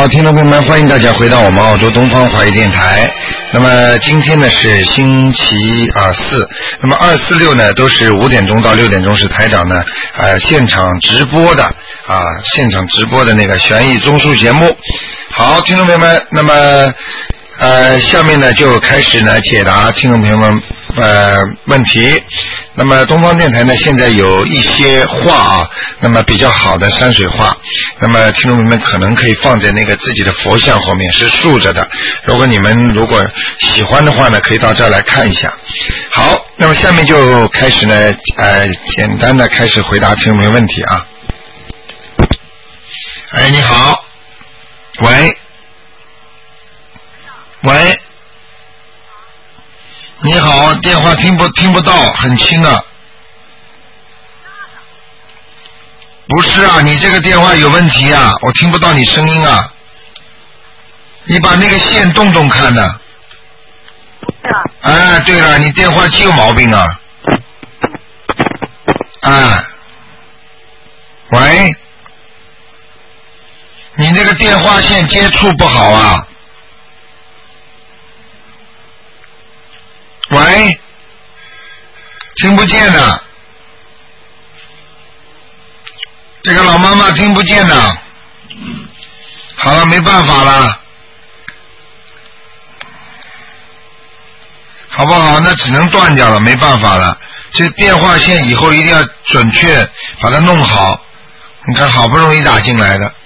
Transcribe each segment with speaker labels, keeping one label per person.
Speaker 1: 好，听众朋友们，欢迎大家回到我们澳洲东方华语电台。那么今天呢是星期四，那么2、4、6呢都是5点钟到6点钟是台长呢现场直播的那个悬疑综述节目。好，听众朋友们，那么下面呢就开始呢解答听众朋友们问题。那么东方电台呢现在有一些画那么比较好的山水画，那么听众朋友们可能可以放在那个自己的佛像后面，是竖着的，如果你们喜欢的话呢可以到这儿来看一下。好，那么下面就开始呢简单的开始回答听众朋友问题啊。哎，你好，喂，你好，电话听不到，很轻啊。不是啊，你这个电话有问题啊，我听不到你声音啊。你把那个线动动看呢。哎，对了，你电话机有毛病啊。喂，你那个电话线接触不好啊。喂，听不见的，这个老妈妈听不见的。好了，没办法了，好不好？那只能断掉了，没办法了。这电话线以后一定要准确把它弄好。你看，好不容易打进来的，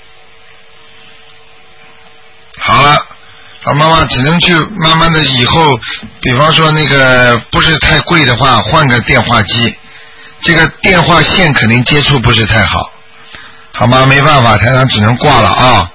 Speaker 1: 好了。老妈妈只能去慢慢的，以后比方说那个不是太贵的话，换个电话机，这个电话线肯定接触不是太好，好吗？没办法，台长只能挂了啊。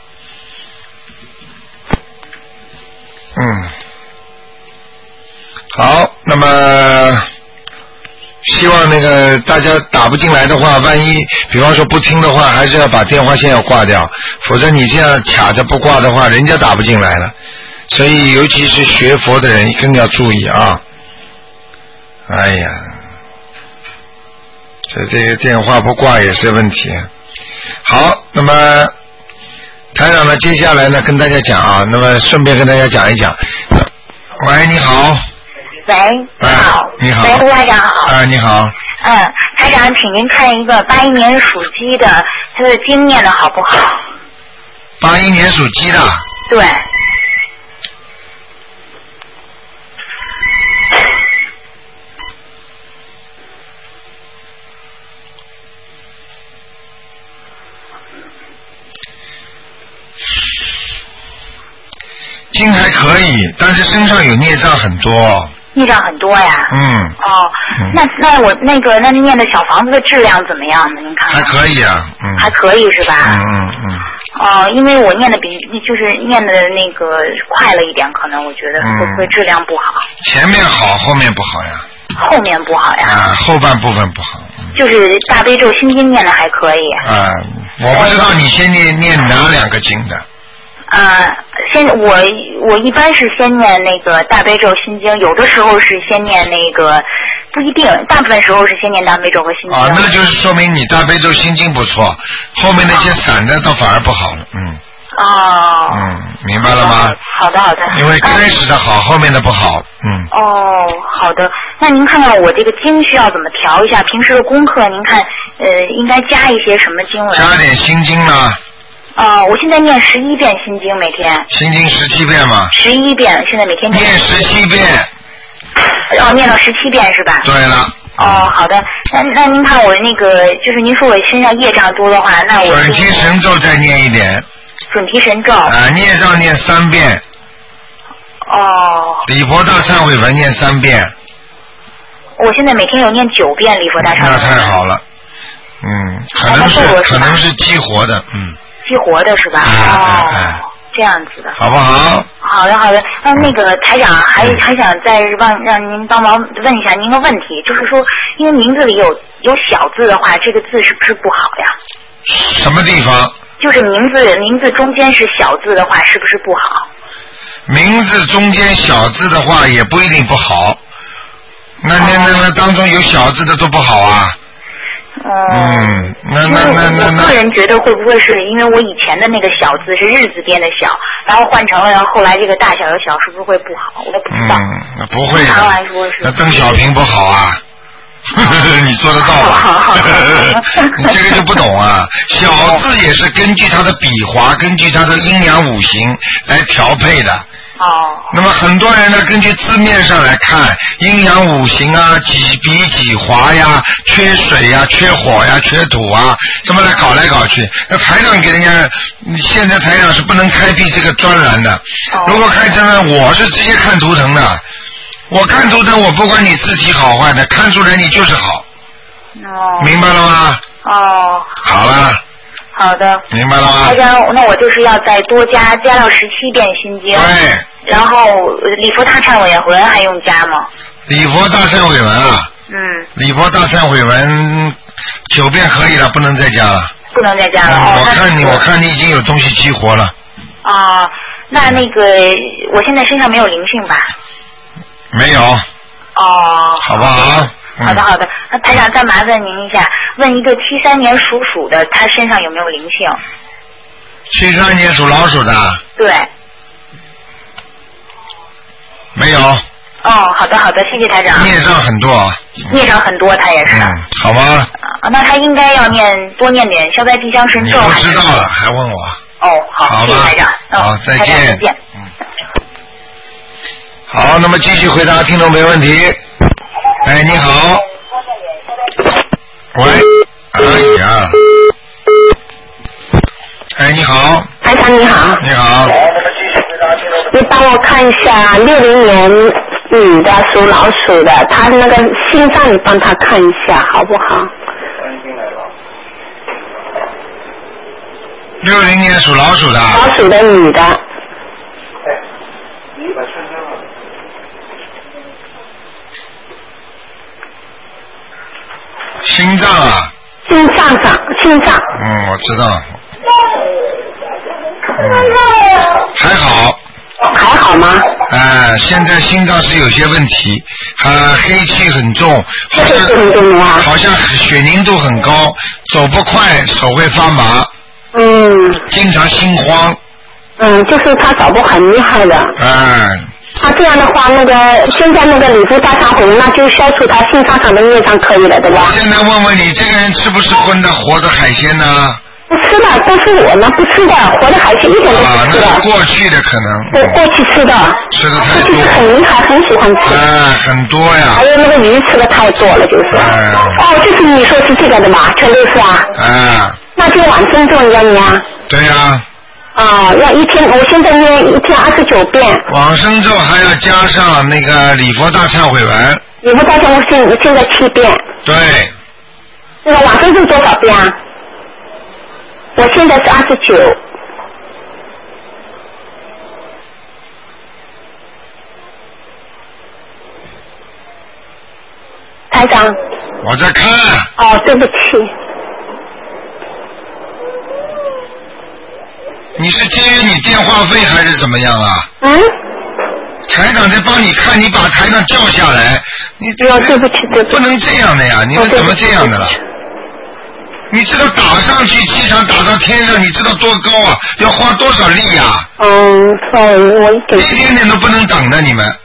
Speaker 1: 好，那么希望那个大家打不进来的话，万一比方说不听的话，还是要把电话线要挂掉，否则你这样卡着不挂的话，人家打不进来了。所以尤其是学佛的人更要注意啊。哎呀，这个电话不挂也是问题。好，那么台长呢接下来呢跟大家讲啊，那么顺便跟大家讲一讲。喂，你好。
Speaker 2: 喂，你好。
Speaker 1: 你好。
Speaker 2: 喂，台长好。
Speaker 1: 你好。
Speaker 2: 台长，请您看一个81年属鸡的，他的经念的好不好
Speaker 1: ？81年属鸡的。
Speaker 2: 对。
Speaker 1: 经还可以，但是身上有孽障很多。
Speaker 2: 孽障很多呀。那我那念的小房子的质量怎么样呢？您看。
Speaker 1: 还可以啊。
Speaker 2: 还可以是吧？因为我念的就是念的那个快了一点，可能我觉得会不会质量不好？
Speaker 1: 前面好，后面不好呀。
Speaker 2: 后面不好呀。后
Speaker 1: 半部分不好。
Speaker 2: 就是大悲咒心经念的还可以。
Speaker 1: 我不知道你先念哪2个经的。
Speaker 2: 我一般是先念那个大悲咒心经，有的时候是先念那个，不一定，大部分时候是先念大悲咒和心经。
Speaker 1: 那就是说明你大悲咒心经不错，后面那些散的倒反而不好了。明白了吗？
Speaker 2: 好的。
Speaker 1: 因为开始的好，后面的不好。
Speaker 2: 好的。那您看看我这个经需要怎么调一下？平时的功课您看应该加一些什么经文？
Speaker 1: 加点心经呢。
Speaker 2: 我现在念11遍心经每天。心经
Speaker 1: 17遍吗
Speaker 2: ？11遍，现在每天念
Speaker 1: 17遍。
Speaker 2: 念到17遍是吧？
Speaker 1: 对了。
Speaker 2: 好的。那您看我那个，就是您说我身上业障多的话，那我
Speaker 1: 准提神咒再念一点。
Speaker 2: 准提神咒。
Speaker 1: 孽障念3遍。礼佛大忏悔文念3遍。
Speaker 2: 我现在每天有念9遍礼佛大忏悔文。
Speaker 1: 那太好了。可能是激活的。
Speaker 2: 激活的是吧？这样子的。
Speaker 1: 好不好？
Speaker 2: 好的。那个台长还想再让您帮忙问一下您个问题，就是说，因为名字里有小字的话，这个字是不是不好呀？
Speaker 1: 什么地方？
Speaker 2: 就是名字中间是小字的话，是不是不好？
Speaker 1: 名字中间小字的话也不一定不好。那当中有小字的都不好啊。 那
Speaker 2: 我个人觉得会不会是因为我以前的那个小字是日字边的小，然后换成了后来这个大小的小，是不是会不好？我也不知道。
Speaker 1: 不会的。
Speaker 2: 通常来说是。
Speaker 1: 那邓小平不好啊。你做得到吗？你这个就不懂啊！小字也是根据它的笔划，根据它的阴阳五行来调配的。那么很多人呢，根据字面上来看，阴阳五行啊，几笔几划呀，缺水呀，缺火呀，缺土啊，这么来搞来搞去。那台长给人家，现在台长是不能开辟这个专栏的。如果开专栏，我是直接看图腾的。我看图腾，我不管你字体好坏的，看出来你就是好。明白了吗？好了。
Speaker 2: 好的。
Speaker 1: 明白了吗？
Speaker 2: 那我就是要再多加到17遍心经。
Speaker 1: 对。
Speaker 2: 然后礼佛大忏悔文还用加吗？
Speaker 1: 礼佛大忏悔文啊。礼佛大忏悔文9遍可以了，不能再加了。不能再加了。我看你已经有东西激活了。
Speaker 2: 那个我现在身上没有灵性吧？
Speaker 1: 没有。好不好？
Speaker 2: 好的。那台长再麻烦您一下，问一个73年属鼠的，他身上有没有灵性
Speaker 1: ？73年属老鼠的。
Speaker 2: 对。
Speaker 1: 没有。
Speaker 2: 好的，谢谢台长。
Speaker 1: 孽障很多。
Speaker 2: 孽障很多，他也是。
Speaker 1: 好吗？
Speaker 2: 那他应该要多念点消灾吉祥神咒。
Speaker 1: 你不知道了，还问我？
Speaker 2: 好，谢谢台长。
Speaker 1: 好，再见。
Speaker 2: 再见。
Speaker 1: 好，那么继续回答听众没问题。你好。喂。你好。
Speaker 3: 台长你好。
Speaker 1: 你好。
Speaker 3: 你帮我看一下60年女的属老鼠的，她那个心脏你帮她看一下好不好
Speaker 1: ？60年属老鼠的。
Speaker 3: 老鼠的女的。
Speaker 1: 心脏啊。
Speaker 3: 心脏。
Speaker 1: 我知道。还好。
Speaker 3: 还好吗？
Speaker 1: 现在心脏是有些问题，黑气很重，好像血凝度很高，走不快，手会发麻。经常心慌。
Speaker 3: 就是他走不很厉害的。他这样的话，现在礼佛大忏悔，那就消除他心脏上的孽障可以了，对吧？
Speaker 1: 现在问问你，这个人吃不吃荤的活的海鲜呢？
Speaker 3: 不吃的，但是我呢不吃的，活的海鲜一点都不吃的。
Speaker 1: 那过去的可能。
Speaker 3: 我过去吃的。
Speaker 1: 吃的太多。
Speaker 3: 就是很厉害，很喜欢吃。
Speaker 1: 很多呀。
Speaker 3: 还有鱼吃的太多了，就是。就是你说是这个的嘛，全都是啊。那就往生咒要念啊。
Speaker 1: 对呀。
Speaker 3: 要一天，我现在念一天29遍。
Speaker 1: 往生咒还要加上那个礼佛大忏悔文。
Speaker 3: 礼佛大忏悔文现在7遍。
Speaker 1: 对。
Speaker 3: 那个往生咒多少遍啊？我现在是29。台长。
Speaker 1: 我在看。
Speaker 3: 对不起。
Speaker 1: 你是节约你电话费还是怎么样啊？台长在帮你看，你把台长叫下来，你
Speaker 3: 对不起，
Speaker 1: 不能这样的呀！你是怎么这样的了？你知道打上去气场打到天上，你知道多高啊？要花多少力呀？
Speaker 3: 我
Speaker 1: 一点点都不能等的，你们。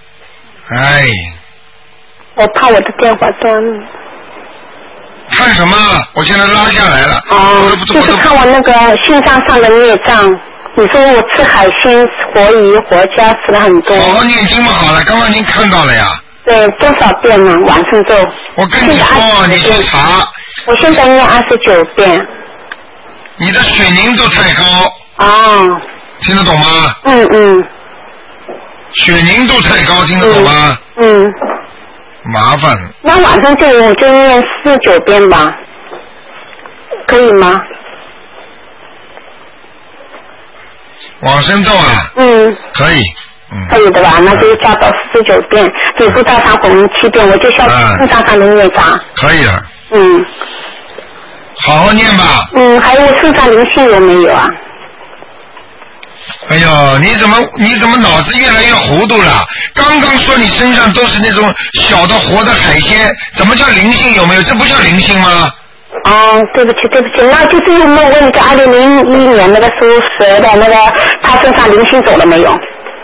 Speaker 3: 我怕我的电话断了。
Speaker 1: 看什么？我现在拉下来了。
Speaker 3: 就是看我那个心脏上的孽障。你说我吃海鲜、活鱼、活虾吃了很多。
Speaker 1: 好好念经嘛，好了，刚刚您看到了呀。
Speaker 3: 对，多少遍呢？往生咒。
Speaker 1: 我跟你说，你去查。
Speaker 3: 我现在念29遍。
Speaker 1: 你的水凝度太高。听得懂吗？血凝度太高，听得懂吗？麻烦。
Speaker 3: 那晚上就我就念49遍吧，可以吗？
Speaker 1: 往生咒啊？可以。
Speaker 3: 可以的吧？那就加到49遍，礼佛大忏悔文7遍，我就消心脏上的孽障。
Speaker 1: 可以的。好好念吧。
Speaker 3: 还有我身上灵性有没有啊？
Speaker 1: 哎呦，你怎么脑子越来越糊涂了？刚刚说你身上都是那种小的活的海鲜，怎么叫灵性有没有？这不叫灵性吗？
Speaker 3: 哦，对不起，那就是有没有问一个2001年那个属蛇的那个，他身上灵性走了没有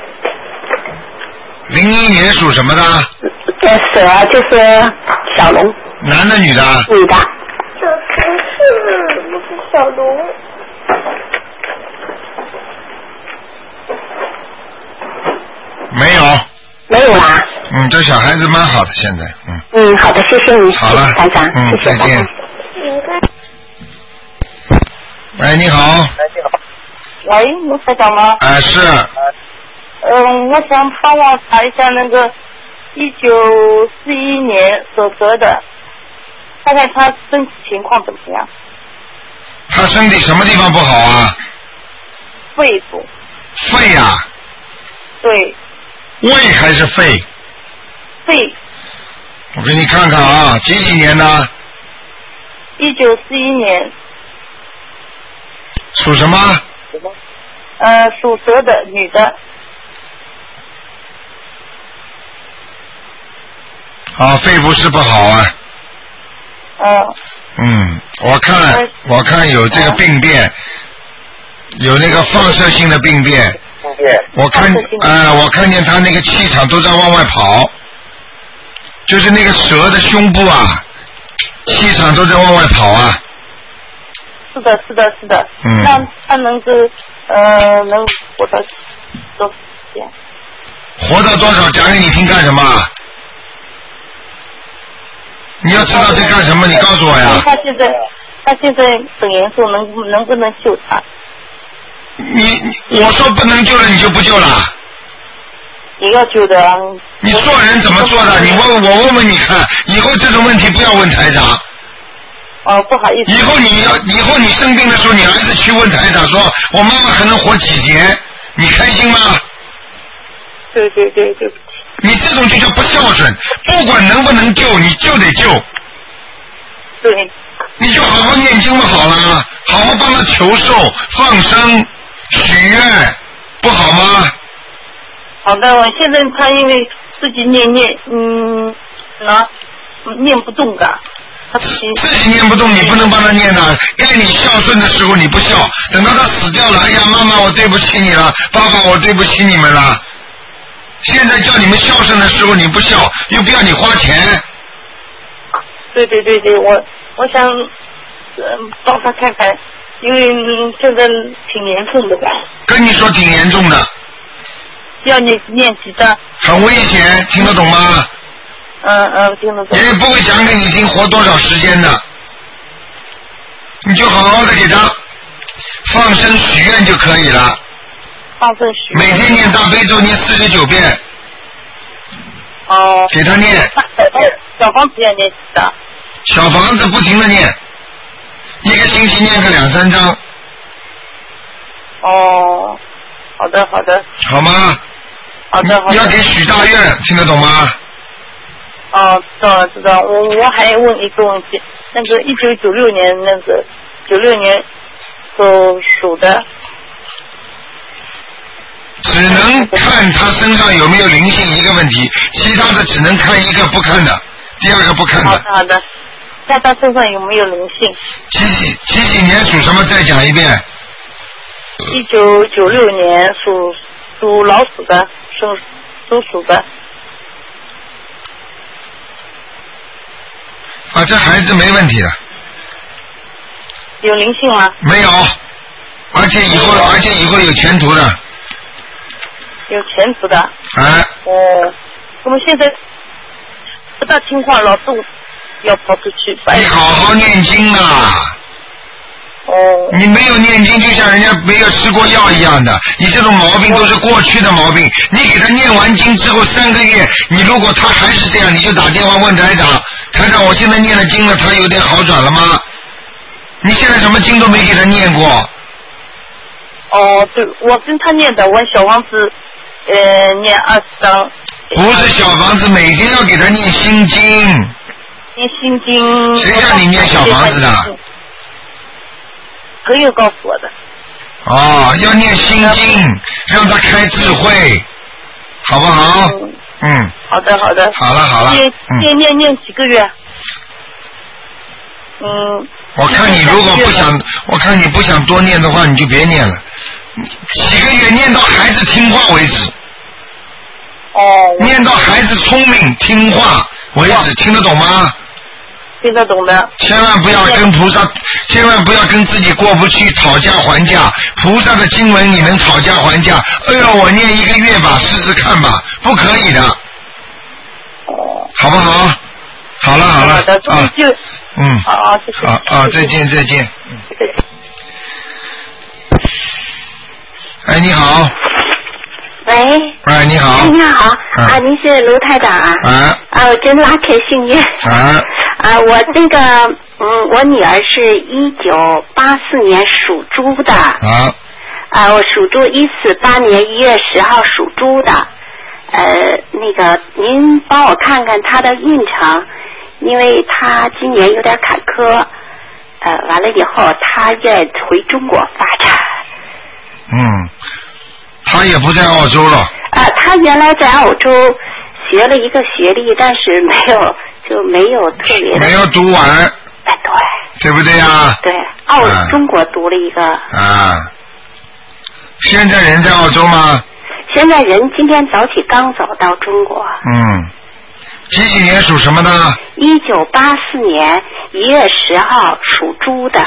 Speaker 1: ？01年属什么的？
Speaker 3: 蛇就是小龙。
Speaker 1: 男的女的？
Speaker 3: 女的。
Speaker 4: 小城市不是小龙。
Speaker 1: 没有。
Speaker 3: 没有啦。
Speaker 1: 这小孩子蛮好的，现在。
Speaker 3: 好的，谢谢你。
Speaker 1: 好了，
Speaker 3: 台长。
Speaker 1: 再见。喂，你好。
Speaker 4: 喂，卢台长吗？
Speaker 1: 是。
Speaker 4: 我想帮我查一下那个1941年属蛇的，看看他身体情况怎么样。
Speaker 1: 他身体什么地方不好啊？
Speaker 4: 肺部。
Speaker 1: 肺啊？
Speaker 4: 对。
Speaker 1: 胃还是肺？
Speaker 4: 肺。
Speaker 1: 我给你看看啊，几年的
Speaker 4: ？1941年。
Speaker 1: 属什么？
Speaker 4: 属蛇的女的。
Speaker 1: 肺部是不好啊。我看有这个病变，有那个放射性的病变。我看见他那个气场都在往外跑，就是那个蛇的胸部啊，气场都在往外跑啊。
Speaker 4: 是的。那他能活到多少天？
Speaker 1: 活到多少？讲给你听干什么？你要知道这干什么？你告诉我呀。
Speaker 4: 他现在很严重，能不能救他？
Speaker 1: 我说不能救了，你就不救了？
Speaker 4: 也要救的啊。
Speaker 1: 你做人怎么做的？我问你看，以后这种问题不要问台长。
Speaker 4: 不好意思。
Speaker 1: 以后你生病的时候，你儿子去问台长说，我妈妈还能活几年？你开心吗？
Speaker 4: 对不起。
Speaker 1: 你这种就叫不孝顺，不管能不能救，你就得救。
Speaker 4: 对。
Speaker 1: 你就好好念经嘛，好了，好好帮他求寿、放生、许愿，不好吗？
Speaker 4: 好的，我现在他因为自己念不动的。
Speaker 1: 自己念不动，你不能帮他念的。该你孝顺的时候你不孝，等到他死掉了，哎呀，妈妈我对不起你了，爸爸我对不起你们了。现在叫你们孝顺的时候你不孝，又不要你花钱。
Speaker 4: 对，我想帮他看看，因为现在挺严重的吧。
Speaker 1: 跟你说挺严重的。
Speaker 4: 要念几张？
Speaker 1: 很危险，听得懂吗？
Speaker 4: 听得懂。
Speaker 1: 也不会讲给你听活多少时间的，你就好好的给他放生许愿就可以了。
Speaker 4: 放生许
Speaker 1: 愿。每天念大悲咒念49遍。给他念。
Speaker 4: 小房子要念几张？
Speaker 1: 小房子不停的念，一个星期念个2-3张。
Speaker 4: 好的。
Speaker 1: 好吗？
Speaker 4: 好的。
Speaker 1: 要给许大愿，听得懂吗？
Speaker 4: 知道。我还问一个问题，那个1996年96年属的，
Speaker 1: 只能看他身上有没有灵性一个问题，其他的只能看一个不看的，第二个不看的。
Speaker 4: 好的。看他身上有没有灵性？
Speaker 1: 几几年属什么？再讲一遍。
Speaker 4: 1996年属老鼠的，属鼠的。
Speaker 1: 这孩子没问题的。
Speaker 4: 有灵性吗？
Speaker 1: 没有，而且以后有前途的。
Speaker 4: 有前途的。我们现在不大听话，老是要跑出去。
Speaker 1: 你好好念经啊！你没有念经，就像人家没有吃过药一样的。你这种毛病都是过去的毛病。你给他念完经之后3个月，你如果他还是这样，你就打电话问台长，台长，我现在念了经了，他有点好转了吗？你现在什么经都没给他念过。
Speaker 4: 对，我跟他念的，我小房子念20张。
Speaker 1: 不是小房子，每天要给他念心经。
Speaker 4: 念心经。
Speaker 1: 谁让你念小房子的？
Speaker 4: 朋友告诉我的。
Speaker 1: 要念心经，让他开智慧，好不好？
Speaker 4: 好的。
Speaker 1: 好了。
Speaker 4: 念几个月？
Speaker 1: 我看你如果不想，我看你不想多念的话，你就别念了，几个月念到孩子听话为止。念到孩子聪明听话为止，听得懂吗？
Speaker 4: 听得懂的。
Speaker 1: 千万不要跟菩萨，千万不要跟自己过不去讨价还价。菩萨的经文你能讨价还价？哎呦，我念1个月吧，试试看吧，不可以的。好不好？好了好了啊，
Speaker 4: 好，谢谢。
Speaker 1: 再见再见。哎，你好。
Speaker 3: 喂。
Speaker 1: 哎，你好。
Speaker 3: 哎，你好。您是卢台长啊？我真拉开幸运。我这个，我女儿是1984年属猪的。我属猪，148年1月10号属猪的。那个，您帮我看看她的运程，因为她今年有点坎坷。完了以后，她愿回中国发展。
Speaker 1: 他也不在澳洲了。
Speaker 3: 他原来在澳洲学了一个学历，但是没有特别的。
Speaker 1: 没有读完。
Speaker 3: 对。
Speaker 1: 对不对呀？
Speaker 3: 对，中国读了一个。
Speaker 1: 现在人在澳洲吗？
Speaker 3: 现在人今天早起刚走到中国。
Speaker 1: 几年属什么的
Speaker 3: ？1984年1月10号属猪的。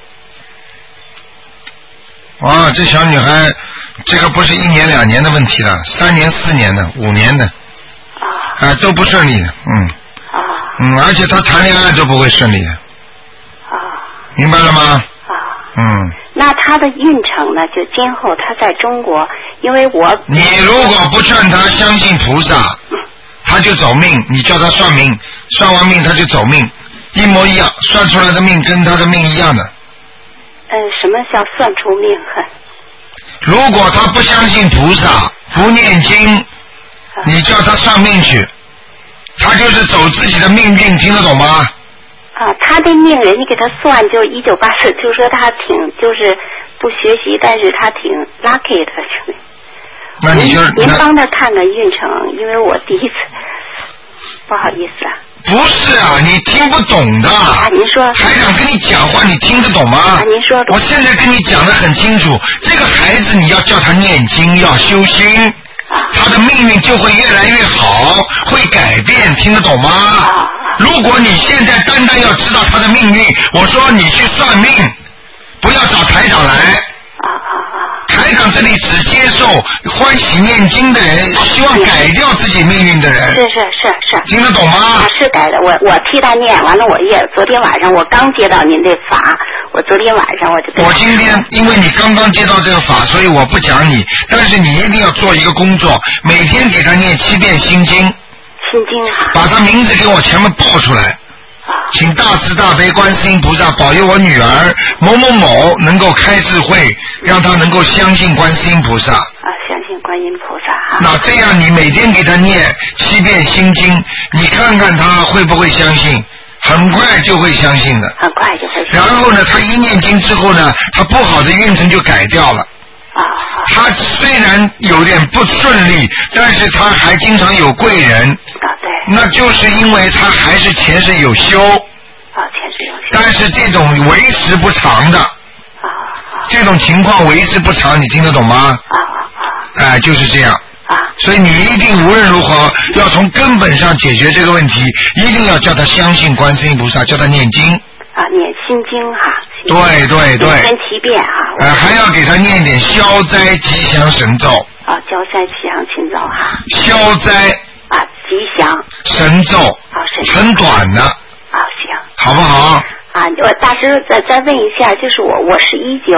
Speaker 1: 哇，这小女孩，这个不是1年2年的问题了，3年4年的5年的，都不顺利的，而且她谈恋爱都不会顺利的，明白了吗？
Speaker 3: 那她的运程呢？就今后她在中国，因为
Speaker 1: 你如果不劝她相信菩萨，她就走命，你叫她算命，算完命她就走命，一模一样，算出来的命跟她的命一样的。
Speaker 3: 什么叫算出命？
Speaker 1: 如果他不相信菩萨，不念经，你叫他算命去，他就是走自己的命运，听得懂吗？
Speaker 3: 他的命人家给他算，就1984，就说他就是不学习，但是他挺 lucky 的。
Speaker 1: 那你就
Speaker 3: 您帮他看看运程，因为我第一次，不好意思啊。
Speaker 1: 不是啊，你听不懂的。
Speaker 3: 您说。
Speaker 1: 台长跟你讲话，你听得懂吗？
Speaker 3: 您说。
Speaker 1: 我现在跟你讲得很清楚，这个孩子你要叫他念经，要修心，他的命运就会越来越好，会改变，听得懂吗？如果你现在单要知道他的命运，我说你去算命，不要找台长来。台长这里只接受欢喜念经的人，希望改掉自己命运的人。是。听得懂吗？
Speaker 3: 是改的，我替他念完了，昨天晚上我刚接到您这法，我昨天晚上
Speaker 1: 我今天因为你刚刚接到这个法，所以我不讲你，但是你一定要做一个工作，每天给他念7遍心经。把他名字给我全部报出来。请大慈大悲观世音菩萨保佑我女儿某某某能够开智慧，让她能够相信观世音菩萨。
Speaker 3: 相信观音菩萨。
Speaker 1: 那这样你每天给她念7遍心经，你看看她会不会相信？很快就会相信的。
Speaker 3: 很快就会相信。
Speaker 1: 然后呢，她一念经之后呢，她不好的运程就改掉了。她虽然有点不顺利，但是她还经常有贵人。那就是因为他还是前世有修，但是这种维持不长的，这种情况维持不长，你听得懂吗？就是这样。所以你一定无论如何要从根本上解决这个问题，一定要叫他相信观世音菩萨，叫他念经。
Speaker 3: 念心经哈。
Speaker 1: 对。
Speaker 3: 念7遍哈。
Speaker 1: 还要给他念点消灾吉祥神咒。
Speaker 3: 消灾吉祥神咒哈。
Speaker 1: 消灾。
Speaker 3: 吉祥
Speaker 1: 神咒很短的
Speaker 3: 行，
Speaker 1: 好不好？
Speaker 3: 我大师再问一下，就是我是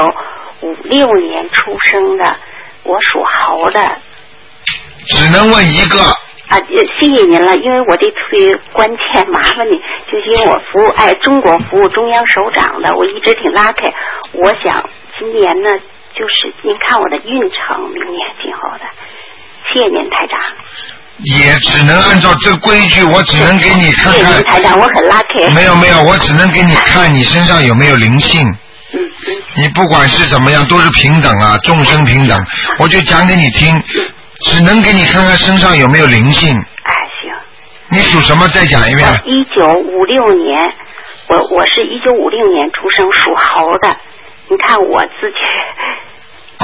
Speaker 3: 1956年出生的，我属猴的。
Speaker 1: 只能问一个。
Speaker 3: 谢谢您了，因为我这特别关键，麻烦你，就是因为我服务中国服务中央首长的，我一直挺拉开。我想今年呢，就是您看我的运程，明年今后的，谢谢您台长。
Speaker 1: 也只能按照这个规矩，我只能给你看看。
Speaker 3: 台长，我很 lucky。
Speaker 1: 没有，我只能给你看你身上有没有灵性。你不管是怎么样，都是平等啊，众生平等。我就讲给你听，只能给你看看身上有没有灵性。
Speaker 3: 行。
Speaker 1: 你属什么？再讲一遍。
Speaker 3: 1956年我是1956年出生，属猴的。你看我自己。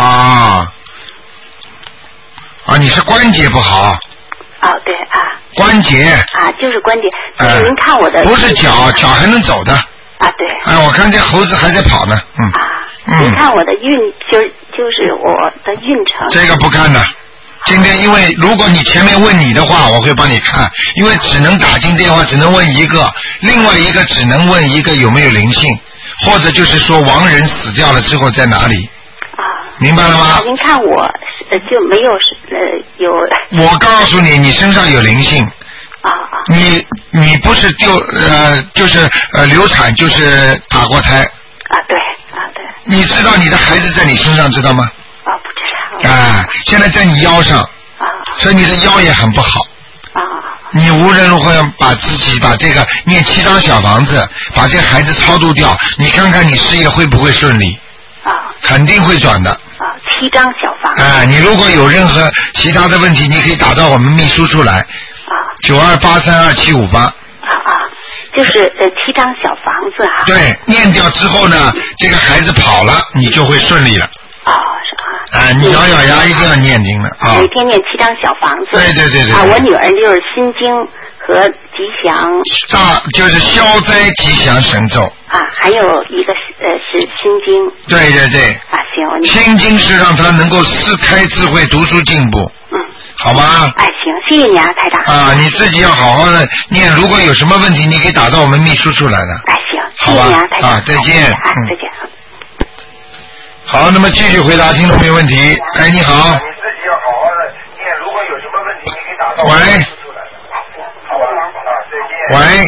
Speaker 1: 你是关节不好。
Speaker 3: 对啊。
Speaker 1: 关节。
Speaker 3: 就是关节。您看我的。
Speaker 1: 不是脚还能走的。
Speaker 3: 对。
Speaker 1: 我看这猴子还在跑呢。
Speaker 3: 您看我的就是我的运程。
Speaker 1: 这个不看的。今天因为如果你前面问你的话，我会帮你看，因为只能打进电话，只能问一个，另外一个只能问一个有没有灵性，或者就是说亡人死掉了之后在哪里。明白了吗？
Speaker 3: 您看我就没有有。
Speaker 1: 我告诉你，你身上有灵性。你不是就是流产，就是打过胎。
Speaker 3: 对。
Speaker 1: 你知道你的孩子在你身上，知道吗？
Speaker 3: 不知道。
Speaker 1: 现在在你腰上。所以你的腰也很不好。你无论如何要把这个念7张小房子，把这个孩子超度掉，你看看你事业会不会顺利？肯定会转的。
Speaker 3: 7张小房子。
Speaker 1: 你如果有任何其他的问题，你可以打到我们秘书处来。92832758。
Speaker 3: 就是7张小房子
Speaker 1: 对，念掉之后呢，这个孩子跑了，你就会顺利了。你咬牙一定要念经的
Speaker 3: 每天念7张小房子。
Speaker 1: 对。
Speaker 3: 我女儿就是心经和吉祥。
Speaker 1: 就是消灾吉祥神咒。
Speaker 3: 还有一个是心经。
Speaker 1: 对。
Speaker 3: 行。
Speaker 1: 心经是让他能够四开智慧，读书进步。好吧。
Speaker 3: 行，谢谢你啊，台长。
Speaker 1: 你自己要好好的念，如果有什么问题，你可以打到我们秘书处来的。
Speaker 3: 行，谢谢你啊，台长。
Speaker 1: 再见。
Speaker 3: 再见。
Speaker 1: 好，那么继续回答听众朋友问题。你好。
Speaker 5: 你自己要好好的念，如果有什么问题，你可以打到我们秘书处来的。好吧。再见。
Speaker 1: 喂。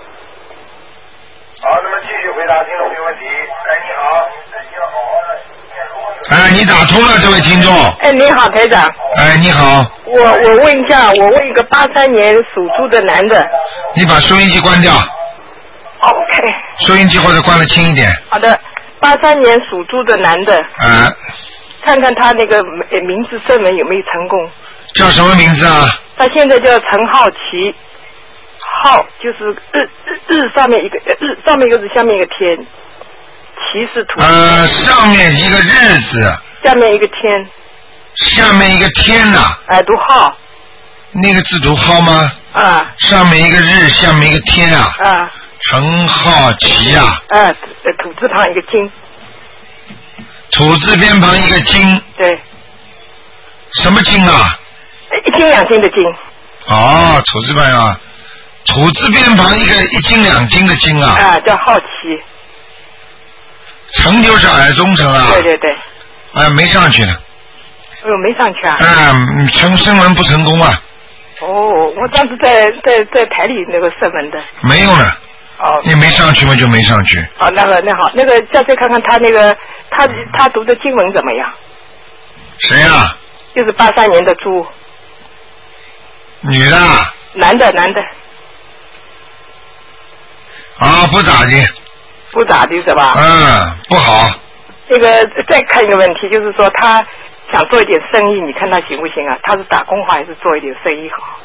Speaker 5: 好，那么继续回答听众朋友问题。你好，你自己要好好的念，如果有。
Speaker 1: 你打通了，这位听众。
Speaker 6: 你好，台长。
Speaker 1: 你好。
Speaker 6: 我问一下，我问一个83年属猪的男的。
Speaker 1: 你把收音机关掉。
Speaker 6: OK。
Speaker 1: 收音机或者关了轻一点。
Speaker 6: 好的，83年属猪的男的。看看他那个名字声纹有没有成功。
Speaker 1: 叫什么名字啊？
Speaker 6: 他现在叫陈浩奇，浩就是日上面一个上面一个字，下面一个天，奇是土。
Speaker 1: 上面一个日字。
Speaker 6: 下面一个天。
Speaker 1: 下面一个天呐。
Speaker 6: 读浩。
Speaker 1: 那个字读浩吗？上面一个日，下面一个天啊。陈浩奇啊。
Speaker 6: 土字旁一个金。
Speaker 1: 土字边旁一个金。
Speaker 6: 对。
Speaker 1: 什么金啊？
Speaker 6: 一斤2斤的斤。
Speaker 1: 土字边啊，土字边旁一个1斤2斤的斤啊。
Speaker 6: 叫好奇。
Speaker 1: 陈就是耳中陈啊。
Speaker 6: 对。
Speaker 1: 没上去呢。
Speaker 6: 没上去啊。
Speaker 1: 声纹不成功啊。
Speaker 6: 我当时在台里那个声纹的。
Speaker 1: 没用了。你没上去嘛，就没上去。
Speaker 6: 那好，那个再看看他那个他读的经文怎么样？
Speaker 1: 谁啊？
Speaker 6: 就是83年的猪。
Speaker 1: 女的。
Speaker 6: 男的。
Speaker 1: 不咋地。
Speaker 6: 不咋地是吧？
Speaker 1: 不好。
Speaker 6: 这个再看一个问题，就是说他想做一点生意，你看他行不行啊？他是打工好还是做一点生意好？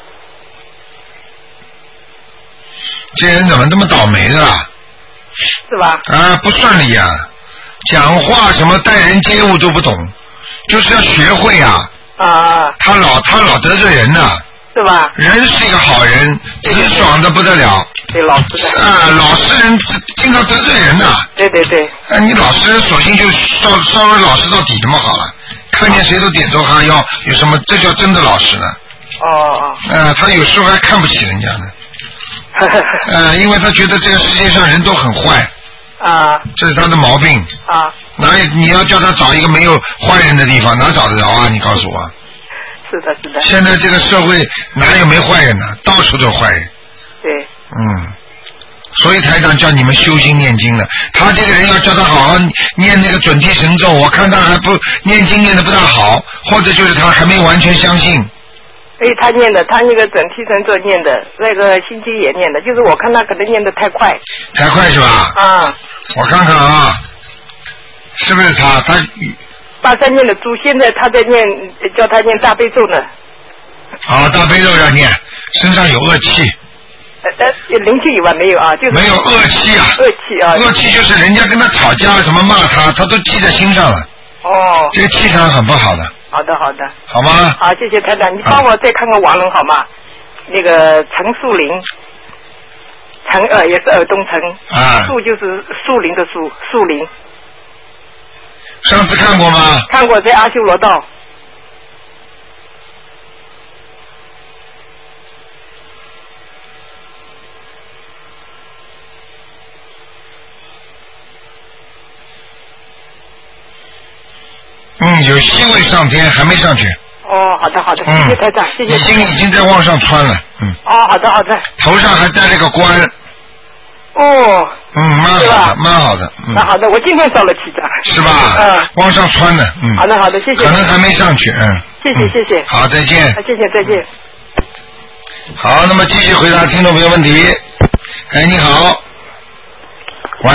Speaker 1: 这人怎么这么倒霉的啦？
Speaker 6: 是吧？
Speaker 1: 不顺利啊，讲话什么待人接物都不懂，就是要学会啊。他老得罪人呢。
Speaker 6: 是吧？
Speaker 1: 人是一个好人，直爽的不得了。
Speaker 6: 对，老实的。
Speaker 1: 老实人经常得罪人呐。
Speaker 6: 对。
Speaker 1: 你老实人索性就稍微老实到底的嘛好了，看见谁都点头哈腰，有什么这叫真的老实呢？他有时候还看不起人家呢。因为他觉得这个世界上人都很坏。这是他的毛病。你要叫他找一个没有坏人的地方，哪找得着啊？你告诉我。
Speaker 6: 是的。
Speaker 1: 现在这个社会哪有没坏人呢？到处都有坏人。
Speaker 6: 对。
Speaker 1: 所以台长叫你们修心念经的，他这个人要叫他好好念那个准提神咒，我看他还不念经念得不大好，或者就是他还没完全相信。
Speaker 6: 他念的，他那个准提神咒念的，那个心经也念的，就是我看他可能念得太快。
Speaker 1: 太快是吧？我看看啊，是不是他
Speaker 6: 83年的猪，现在他在念，叫他念大悲咒呢。
Speaker 1: 大悲咒要念，身上有恶气。
Speaker 6: 灵气有吗？没有啊，就是
Speaker 1: 没有恶气啊。
Speaker 6: 恶气啊。
Speaker 1: 恶气就是人家跟他吵架，什么骂他，他都记在心上了。
Speaker 6: 哦。这
Speaker 1: 个气场很不好的。
Speaker 6: 好的，好的。
Speaker 1: 好吗？
Speaker 6: 好，谢谢台长，你帮我再看看亡人好吗？那个陈树林，陈也是耳东陈，树就是树林的树，树林。
Speaker 1: 上次看过吗？
Speaker 6: 看过，在阿修罗道。
Speaker 1: 有希位上天，还没上去。
Speaker 6: 哦，好的好的，谢谢台长，谢谢。
Speaker 1: 已经在往上穿了，
Speaker 6: 哦，好的好的。
Speaker 1: 头上还戴了个冠。
Speaker 6: 哦。
Speaker 1: 蛮好的，蛮好的。
Speaker 6: 那好的，我今天找了7张。
Speaker 1: 是吧？往上穿的，
Speaker 6: 好的好的，谢谢。
Speaker 1: 可能还没上去，
Speaker 6: 谢谢谢谢。
Speaker 1: 好，再见。
Speaker 6: 谢谢再见。
Speaker 1: 好，那么继续回答听众朋友问题。哎，你好。喂。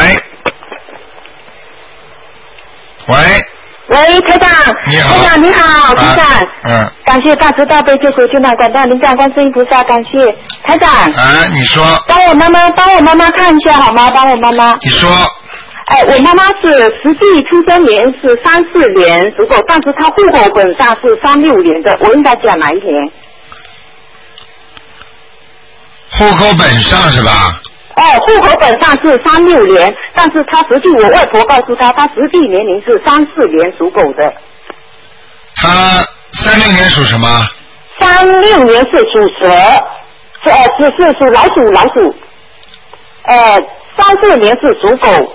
Speaker 7: 喂，台长。
Speaker 1: 你好。
Speaker 7: 台长你好，台长。感谢大慈大悲救苦救难广大灵感观世音菩萨，感谢台长。
Speaker 1: 你说。
Speaker 7: 帮我妈妈看一下好吗？帮我妈妈。
Speaker 1: 你说。
Speaker 7: 我妈妈是实际出生年是34年属狗，但是她户口本上是36年的，我应该讲哪一年？
Speaker 1: 户口本上是吧？
Speaker 7: 户口本上是36年，但是她实际我外婆告诉她，她实际年龄是34年属狗的。
Speaker 1: 她36年属什么
Speaker 7: ？36年是属蛇，是属老鼠。34年是属狗。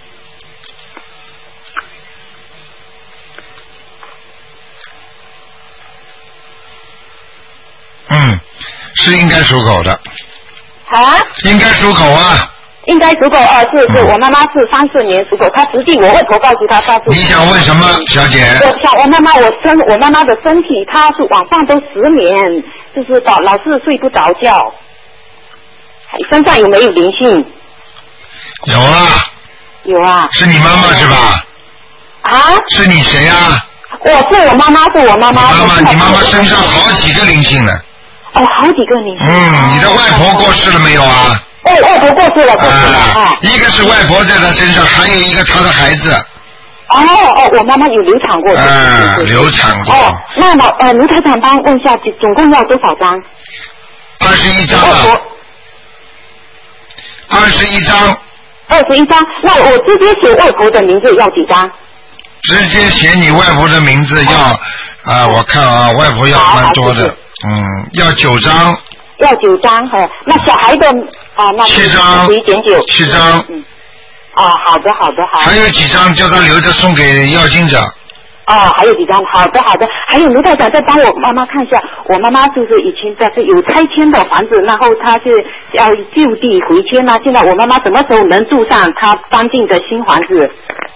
Speaker 1: 是应该属狗的。应该属狗啊。
Speaker 7: 应该属狗是我妈妈是34年属狗，她实际我外婆告诉她是。
Speaker 1: 你想问什么，小姐？
Speaker 7: 我想我妈妈的身体，她是晚上都失眠，就是老是睡不着觉，身上有没有灵性？
Speaker 1: 有啊。
Speaker 7: 有啊。
Speaker 1: 是你妈妈是吧？是你谁啊？
Speaker 7: 我妈妈。
Speaker 1: 你妈妈身上好几个灵性呢。
Speaker 7: 好几个灵性。
Speaker 1: 你的外婆过世了没有啊？
Speaker 7: 外婆过世了。
Speaker 1: 一个是外婆在她身上，还有一个她的孩子。
Speaker 7: 我妈妈有流产过。
Speaker 1: 流产过。
Speaker 7: 那么卢台长帮问一下，总共要多少张
Speaker 1: ？21张了。21张。
Speaker 7: 21张，那我直接写外婆的名字要几张？
Speaker 1: 直接写你外婆的名字要我看外婆要蛮多的。要9张。
Speaker 7: 要9张那小孩的那
Speaker 1: 7张。
Speaker 7: 可以减9。
Speaker 1: 7张。
Speaker 7: 好的。
Speaker 1: 还有几张叫他留着送给要经者。
Speaker 7: 还有几张，好的。还有卢台长再帮我妈妈看一下，我妈妈就是以前在有拆迁的房子，然后她是要就地回迁啊，现在我妈妈什么时候能住上她搬进的新房子？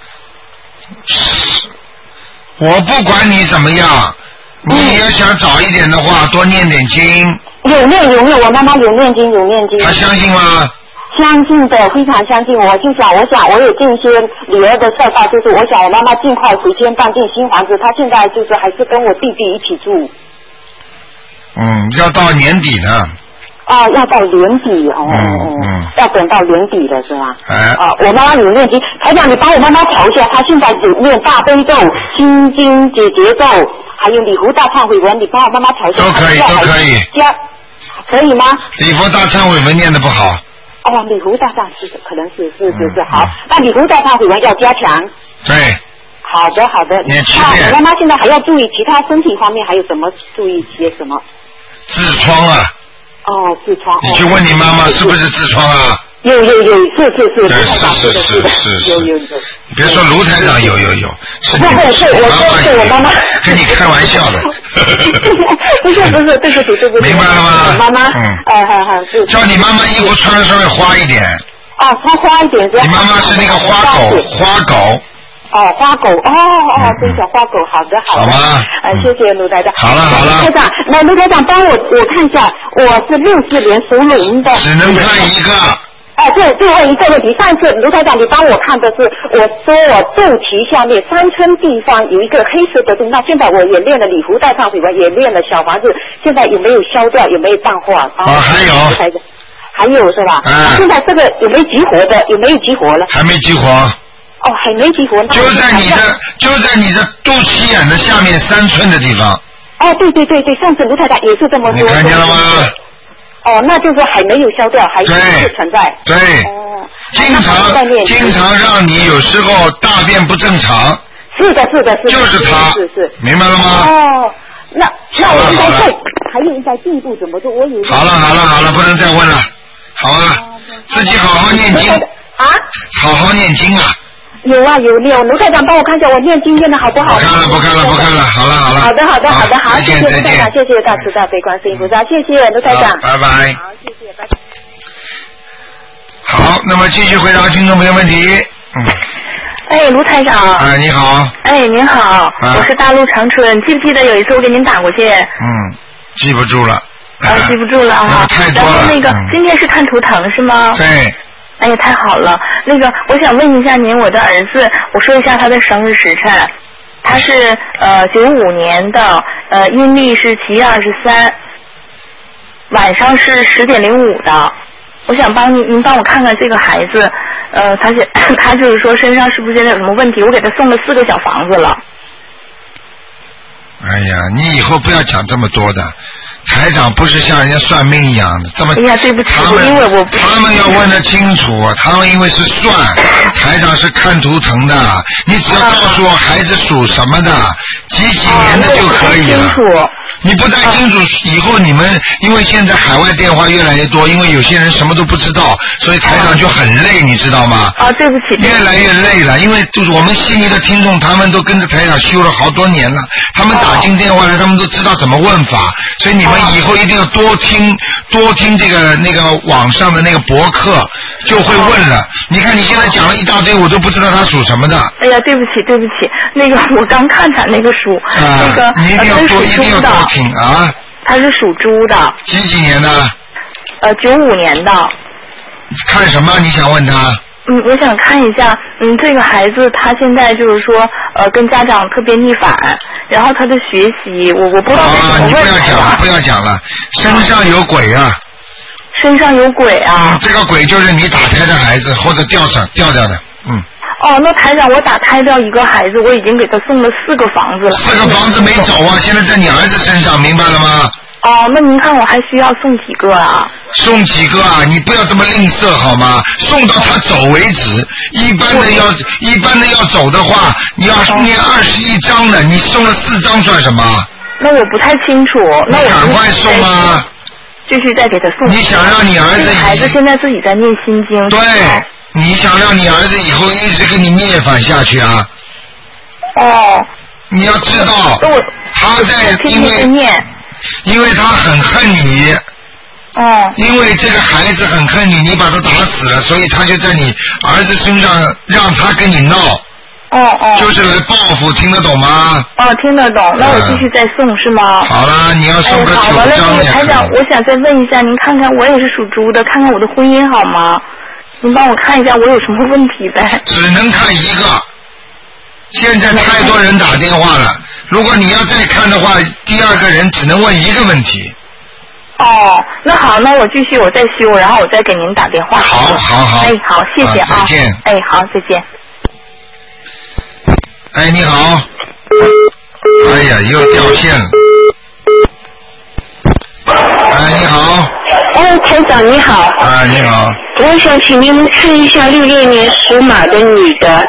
Speaker 1: 我不管你怎么样，你要想早一点的话，多念点经。
Speaker 7: 有念，我妈妈有念经。
Speaker 1: 她相信吗？
Speaker 7: 相信的，非常相信。我想我有尽一些女儿的孝道，就是我想我妈妈尽快回迁搬进新房子，她现在就是还是跟我弟弟一起住。
Speaker 1: 要到年底呢。
Speaker 7: 要到年底要等到年底了是吧？我妈妈有念经，台长你帮我妈妈调一下，她现在有念大悲咒、心经、解结咒，还有礼佛大忏悔文，你帮我妈妈调一下。
Speaker 1: 都可以。
Speaker 7: 可以吗？
Speaker 1: 礼佛大忏悔文念得不好。
Speaker 7: 礼佛大忏是可能是好，那礼佛大忏悔文要加强。
Speaker 1: 对。
Speaker 7: 好的。
Speaker 1: 念7遍。
Speaker 7: 我妈妈现在还要注意其他身体方面还有什么注意些什么？
Speaker 1: 痔疮啊。
Speaker 7: 痔疮。
Speaker 1: 你去问你妈妈是不是痔疮啊？
Speaker 7: 有，是。有。
Speaker 1: 别说卢台长有，是
Speaker 7: 我妈妈
Speaker 1: 跟你开玩笑的。
Speaker 7: 不是，对不起。
Speaker 1: 明白了吗？
Speaker 7: 妈妈，
Speaker 1: 叫你妈妈衣服穿的稍微花一点。
Speaker 7: 穿花一点。
Speaker 1: 你妈妈是那个花狗。
Speaker 7: 花狗，真小花狗，好的。
Speaker 1: 好吗？
Speaker 7: 谢谢卢台长。
Speaker 1: 好了。
Speaker 7: 台长，那卢台长帮我看一下，我是60年属龙的。
Speaker 1: 只能看一个。
Speaker 7: 最后一个问题，上次卢台长你帮我看的是，我说我肚脐下面3寸地方有一个黑色的洞，那现在我也练了礼佛大忏悔文，也练了小房子，现在有没有消掉，有没有淡化？ 还有是吧？现在这个有没有激活的？有没有激活了？
Speaker 1: 还没激活。
Speaker 7: 哦，还没激活。
Speaker 1: 就在你的肚脐眼的下面3寸的地方。
Speaker 7: 哦，对，上次卢太太也是这么说。
Speaker 1: 你看见了吗？
Speaker 7: 哦，那就是说还没有消掉，还是存在。
Speaker 1: 对。哦。经常让你有时候大便不正常。
Speaker 7: 是的。
Speaker 1: 就是它。
Speaker 7: 是。
Speaker 1: 明白了吗？
Speaker 7: 哦，那我应该还应该进一步怎么做？我有。
Speaker 1: 好了，不能再问了。好啊，自己好好念经。
Speaker 7: 啊？
Speaker 1: 好好念经啊。
Speaker 7: 有，卢台长帮我看一下我念经念的好不好？
Speaker 1: 不看了，好了。
Speaker 7: 好的，好，谢谢卢台长，谢谢大慈大悲观世音菩萨，谢谢卢台长，
Speaker 1: 拜拜。
Speaker 7: 好，谢谢，拜拜。
Speaker 1: 好，那么继续回答听众朋友问题。
Speaker 2: 哎，卢台长。
Speaker 1: 哎，你好。
Speaker 2: 哎，您好，我是大陆长春，记不记得有一次我给您打过去？
Speaker 1: 记不住了。
Speaker 2: 记不住了哈。
Speaker 1: 太多了。
Speaker 2: 然后那个今天是看图腾是吗？
Speaker 1: 对。
Speaker 2: 哎呀，太好了！那个，我想问一下您，我的儿子，我说一下他的生日时辰，他是95年的，阴历是7月23，晚上是10点05的。我想您帮我看看这个孩子，他就是说身上是不是现在有什么问题？我给他送了4个小房子了。
Speaker 1: 哎呀，你以后不要讲这么多的。台长不是像人家算命一样的，这么
Speaker 2: 哎呀，对不起，
Speaker 1: 他们要问得清楚，他们因为是算，台长是看图腾的，你只要告诉我孩子属什么的，几年的就可以了。你不太清楚，以后你们因为现在海外电话越来越多，因为有些人什么都不知道，所以台长就很累，你知道吗？
Speaker 2: 对不起。
Speaker 1: 越来越累了，因为就是我们悉尼的听众，他们都跟着台长修了好多年了，他们打进电话来，他们都知道怎么问法，所以你们以后一定要多听这个那个网上的那个博客，就会问了。你看你现在讲了一大堆，我都不知道他属什么的。
Speaker 2: 哎呀，对不起，那个我刚看他那个书，那个
Speaker 1: 你一定要多听啊。
Speaker 2: 他是属猪的。
Speaker 1: 几年的
Speaker 2: ？95年的。
Speaker 1: 看什么？你想问他？
Speaker 2: 我想看一下，这个孩子他现在就是说，跟家长特别逆反，然后他的学习，我不知道该怎么问他。
Speaker 1: 你不要讲了，身上有鬼啊！
Speaker 2: 身上有鬼啊！
Speaker 1: 这个鬼就是你打胎的孩子或者掉的，
Speaker 2: 那台长，我打胎掉一个孩子，我已经给他送了4个房子了。
Speaker 1: 4个房子没走啊，现在在你儿子身上，明白了吗？
Speaker 2: 那您看我还需要送几个啊？
Speaker 1: 送几个啊？你不要这么吝啬好吗？送到他走为止。一般的要走的话，你要念21章的，你送了4章算什么？
Speaker 2: 那我不太清楚。那我
Speaker 1: 赶快送啊！
Speaker 2: 继续再给他送。
Speaker 1: 你想让你儿子
Speaker 2: 孩子现在自己在念心经。
Speaker 1: 对，你想让你儿子以后一直给你涅槃下去啊？你要知道，他在因为他很恨你。因为这个孩子很恨你，你把他打死了，所以他就在你儿子身上让他跟你闹。就是来报复，听得懂吗？
Speaker 2: 听得懂。那我继续再送是吗？
Speaker 1: 好了，你要送个9张也可以。
Speaker 2: 台长，我想再问一下，您看看我也是属猪的，看看我的婚姻好吗？您帮我看一下我有什么问题呗？
Speaker 1: 只能看一个。现在太多人打电话了，如果你要再看的话，第2个人只能问1个问题。
Speaker 2: 那好，那我继续我再修，然后我再给您打电话。
Speaker 1: 好。
Speaker 2: 哎，好，谢谢啊。
Speaker 1: 再见。
Speaker 2: 哎，好，再见。
Speaker 1: 哎，你好。哎呀，又掉线了。哎，你好。
Speaker 8: 台长你好。
Speaker 1: 你好。
Speaker 8: 我想请您看一下66年属马的女的。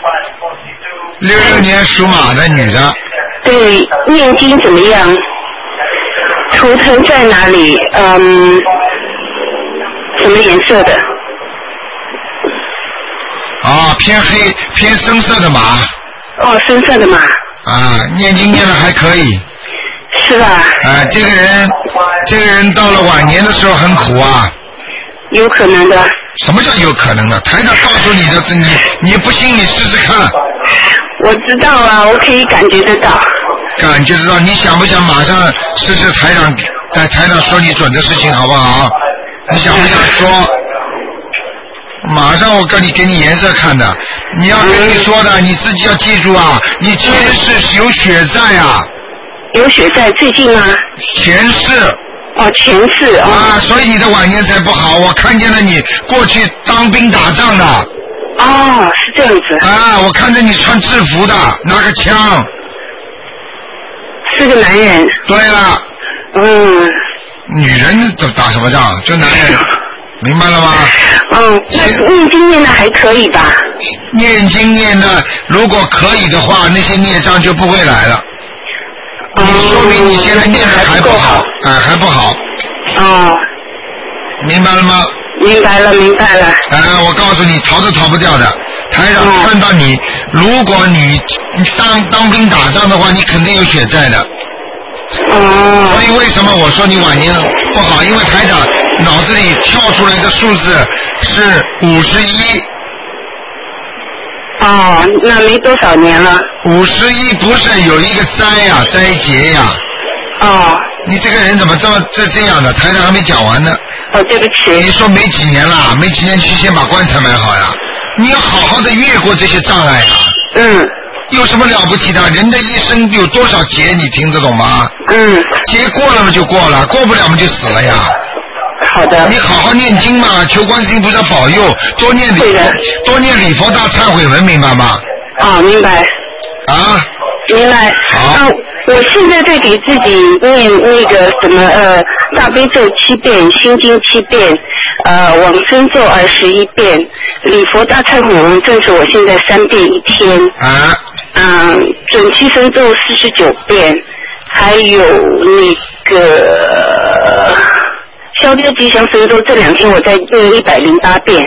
Speaker 1: 66年属马的女的。
Speaker 8: 对，念经怎么样？图腾在哪里？什么颜色的？
Speaker 1: 偏黑偏深色的马。
Speaker 8: 深色的马。
Speaker 1: 念经念的还可以。
Speaker 8: 是吧？
Speaker 1: 这个人到了晚年的时候很苦啊。
Speaker 8: 有可能的。
Speaker 1: 什么叫有可能的？台长告诉你的，你不信你试试看。
Speaker 8: 我知道啊，我可以感觉得到。
Speaker 1: 感觉得到，你想不想马上试试台长说你准的事情好不好？你想不想说？马上我给你颜色看的，你要跟你说的，你自己要记住啊！你前世是有血债啊。
Speaker 8: 有血债最近吗？
Speaker 1: 前世
Speaker 8: 哦，前世
Speaker 1: 啊，所以你的晚年才不好。我看见了你过去当兵打仗的。
Speaker 8: 哦，是这样子。
Speaker 1: 啊，我看着你穿制服的，拿个枪。
Speaker 8: 是个男人。
Speaker 1: 对了。女人打什么仗？就男人。明白了吗？
Speaker 8: 那念经念的还可以吧？
Speaker 1: 念经念的，如果可以的话，那些孽障就不会来了。你说明你现在念的还不好，还不好。明白了吗？
Speaker 8: 明白了，明白了。
Speaker 1: 我告诉你，逃都逃不掉的。台长看到你，如果你当兵打仗的话，你肯定有血债的。所以为什么我说你晚年不好？因为台长脑子里跳出来的数字是51。
Speaker 8: 那没多少年了。
Speaker 1: 51不是有一个灾劫呀。你这个人怎么这样的？台长还没讲完呢。
Speaker 8: 对不起。
Speaker 1: 你说没几年了，没几年去先把棺材买好呀。你要好好的越过这些障碍呀。有什么了不起的？人的一生有多少劫，你听得懂吗？劫过了嘛就过了，过不了嘛就死了呀。
Speaker 8: 好的。
Speaker 1: 你好好念经嘛，求观世音菩萨保佑，多念礼佛大忏悔文，明白吗？
Speaker 8: 明白。明白。
Speaker 1: 好。
Speaker 8: 我现在在给自己念那个什么大悲咒7遍，心经7遍，往生咒21遍，礼佛大忏悔文正是我现在3遍一天。准提神咒49遍，还有那个消灾吉祥神咒，这2天我在念108遍。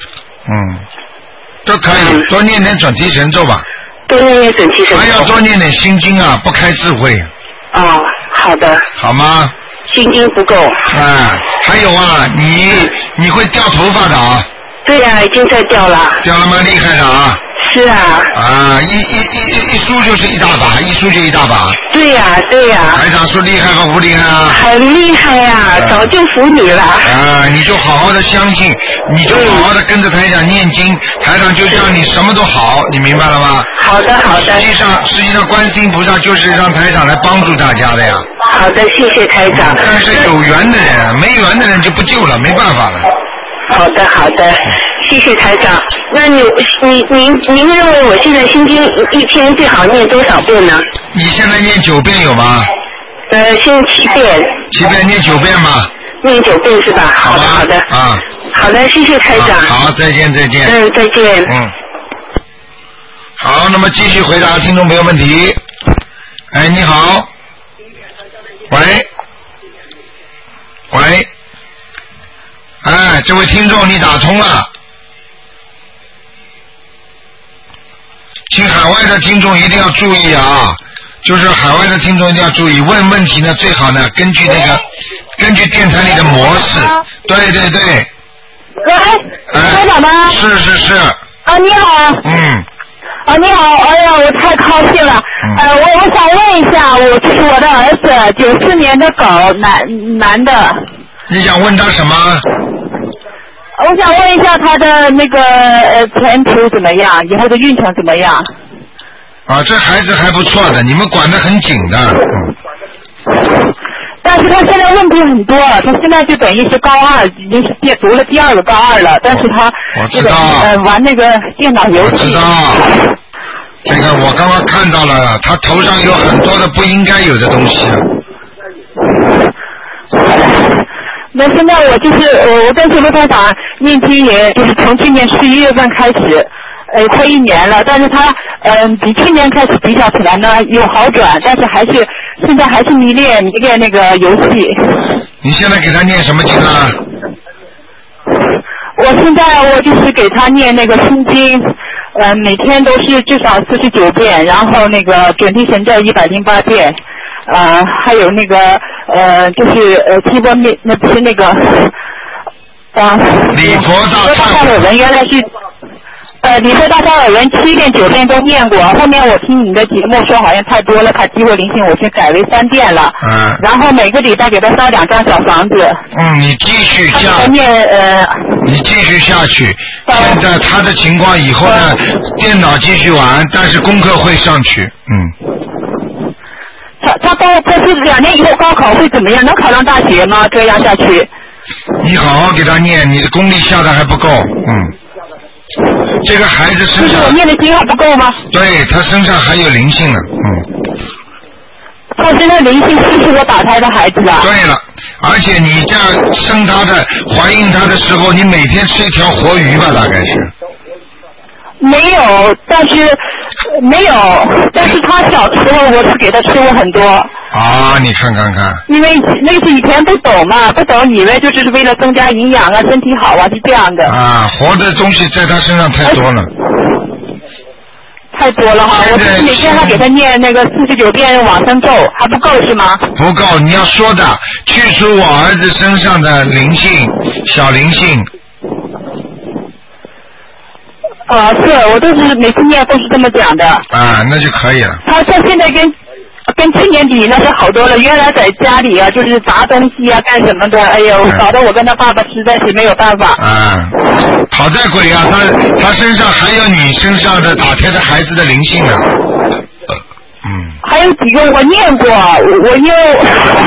Speaker 1: 都可以，多念点准提神咒吧。
Speaker 8: 多念点准提神咒。
Speaker 1: 还要多念点心经啊，不开智慧。
Speaker 8: 好的。
Speaker 1: 好吗？
Speaker 8: 心经不够。
Speaker 1: 还有啊，你会掉头发的啊？
Speaker 8: 对呀，已经在掉了。
Speaker 1: 掉了吗？厉害的啊！
Speaker 8: 是啊。
Speaker 1: 一梳就是一大把，一梳就一大把。
Speaker 8: 对呀。
Speaker 1: 台长说厉害和不厉害啊？
Speaker 8: 很厉害呀，早就服你了。
Speaker 1: 你就好好的相信，你就好好的跟着台长念经，台长就让你什么都好，你明白了吗？
Speaker 8: 好的。
Speaker 1: 实际上观世音菩萨就是让台长来帮助大家的呀。
Speaker 8: 好的，谢谢台长。
Speaker 1: 但是有缘的人，没缘的人就不救了，没办法了。
Speaker 8: 好的，谢谢台长。那您认为我现在心经一天最好念多少遍呢？
Speaker 1: 你现在念9遍有吗？
Speaker 8: 现在7遍。
Speaker 1: 7遍念9遍吗？
Speaker 8: 念9遍是吧？好的。好的，谢谢台长。
Speaker 1: 好，再见。
Speaker 8: 再见。
Speaker 1: 好，那么继续回答听众朋友问题。你好。喂。这位听众你打通了。请海外的听众一定要注意啊，就是海外的听众一定要注意，问问题呢最好呢根据电台里的模式。对。
Speaker 9: 台长吗？
Speaker 1: 是。
Speaker 9: 你好。你好，哎呀，我太高兴了。我想问一下，这是我的儿子，94年的狗，男的。
Speaker 1: 你想问他什么？
Speaker 9: 我想问一下他的那个前途怎么样，以后的运程怎么样？
Speaker 1: 这孩子还不错的，你们管得很紧的。
Speaker 9: 但是他现在问题很多了，他现在就等于是高2，已经是读了第2个高2了，但是他玩那个电脑游戏。
Speaker 1: 我知道。这个我刚刚看到了，他头上有很多的不应该有的东西。
Speaker 9: 那现在我跟卢台长念经，也就是从今年11月份开始，快1年了，但是他比去年开始比较起来呢有好转，但是现在还是迷恋那个游戏。
Speaker 1: 你现在给他念什么经啊？
Speaker 9: 我现在就是给他念那个心经，每天都是至少49遍，然后那个准提神咒108遍，还有那个就是七波灭，那不是那个
Speaker 1: 礼佛大忏悔
Speaker 9: 文，原来是礼佛大忏悔文7遍9遍都念过，后面我听你的节目说好像太多了，怕激活灵性，我就改为3遍了。然后每个礼拜给他烧2张小房子。
Speaker 1: 你继续下。你继续下去。现在他的情况以后呢，电脑继续玩，但是功课会上去。
Speaker 9: 他这是2年以后高考会怎么样？能考上大学吗？这样下去？
Speaker 1: 你好好给他念，你的功力下的还不够，这个孩子身上，
Speaker 9: 我念的经还不够吗？
Speaker 1: 对，他身上还有灵性呢，
Speaker 9: 他身上灵性是不是我打胎的孩子啊？
Speaker 1: 对了，而且你这样生他的、怀孕他的时候，你每天吃一条活鱼吧，大概是。
Speaker 9: 没有，但是他小时候我是给他吃过很多。
Speaker 1: 啊，你看。
Speaker 9: 因为那是以前不懂嘛，不懂以为就是为了增加营养啊，身体好啊，是这样的。
Speaker 1: 啊，活的东西在他身上太多了。
Speaker 9: 太多了哈！我每天还给他念那个49遍往生咒，还不够是吗？
Speaker 1: 不够，你要说的，去除我儿子身上的灵性，小灵性。
Speaker 9: 是我都是每次念都是这么讲的。
Speaker 1: 啊，那就可以了。
Speaker 9: 他现在跟去年比那是好多了。原来在家里啊，就是砸东西啊，干什么的，哎呦，搞得我跟他爸爸实在是没有办法。
Speaker 1: 讨债鬼啊！他身上还有你身上的打胎的孩子的灵性呢。
Speaker 9: 还有几个我念过，我因为。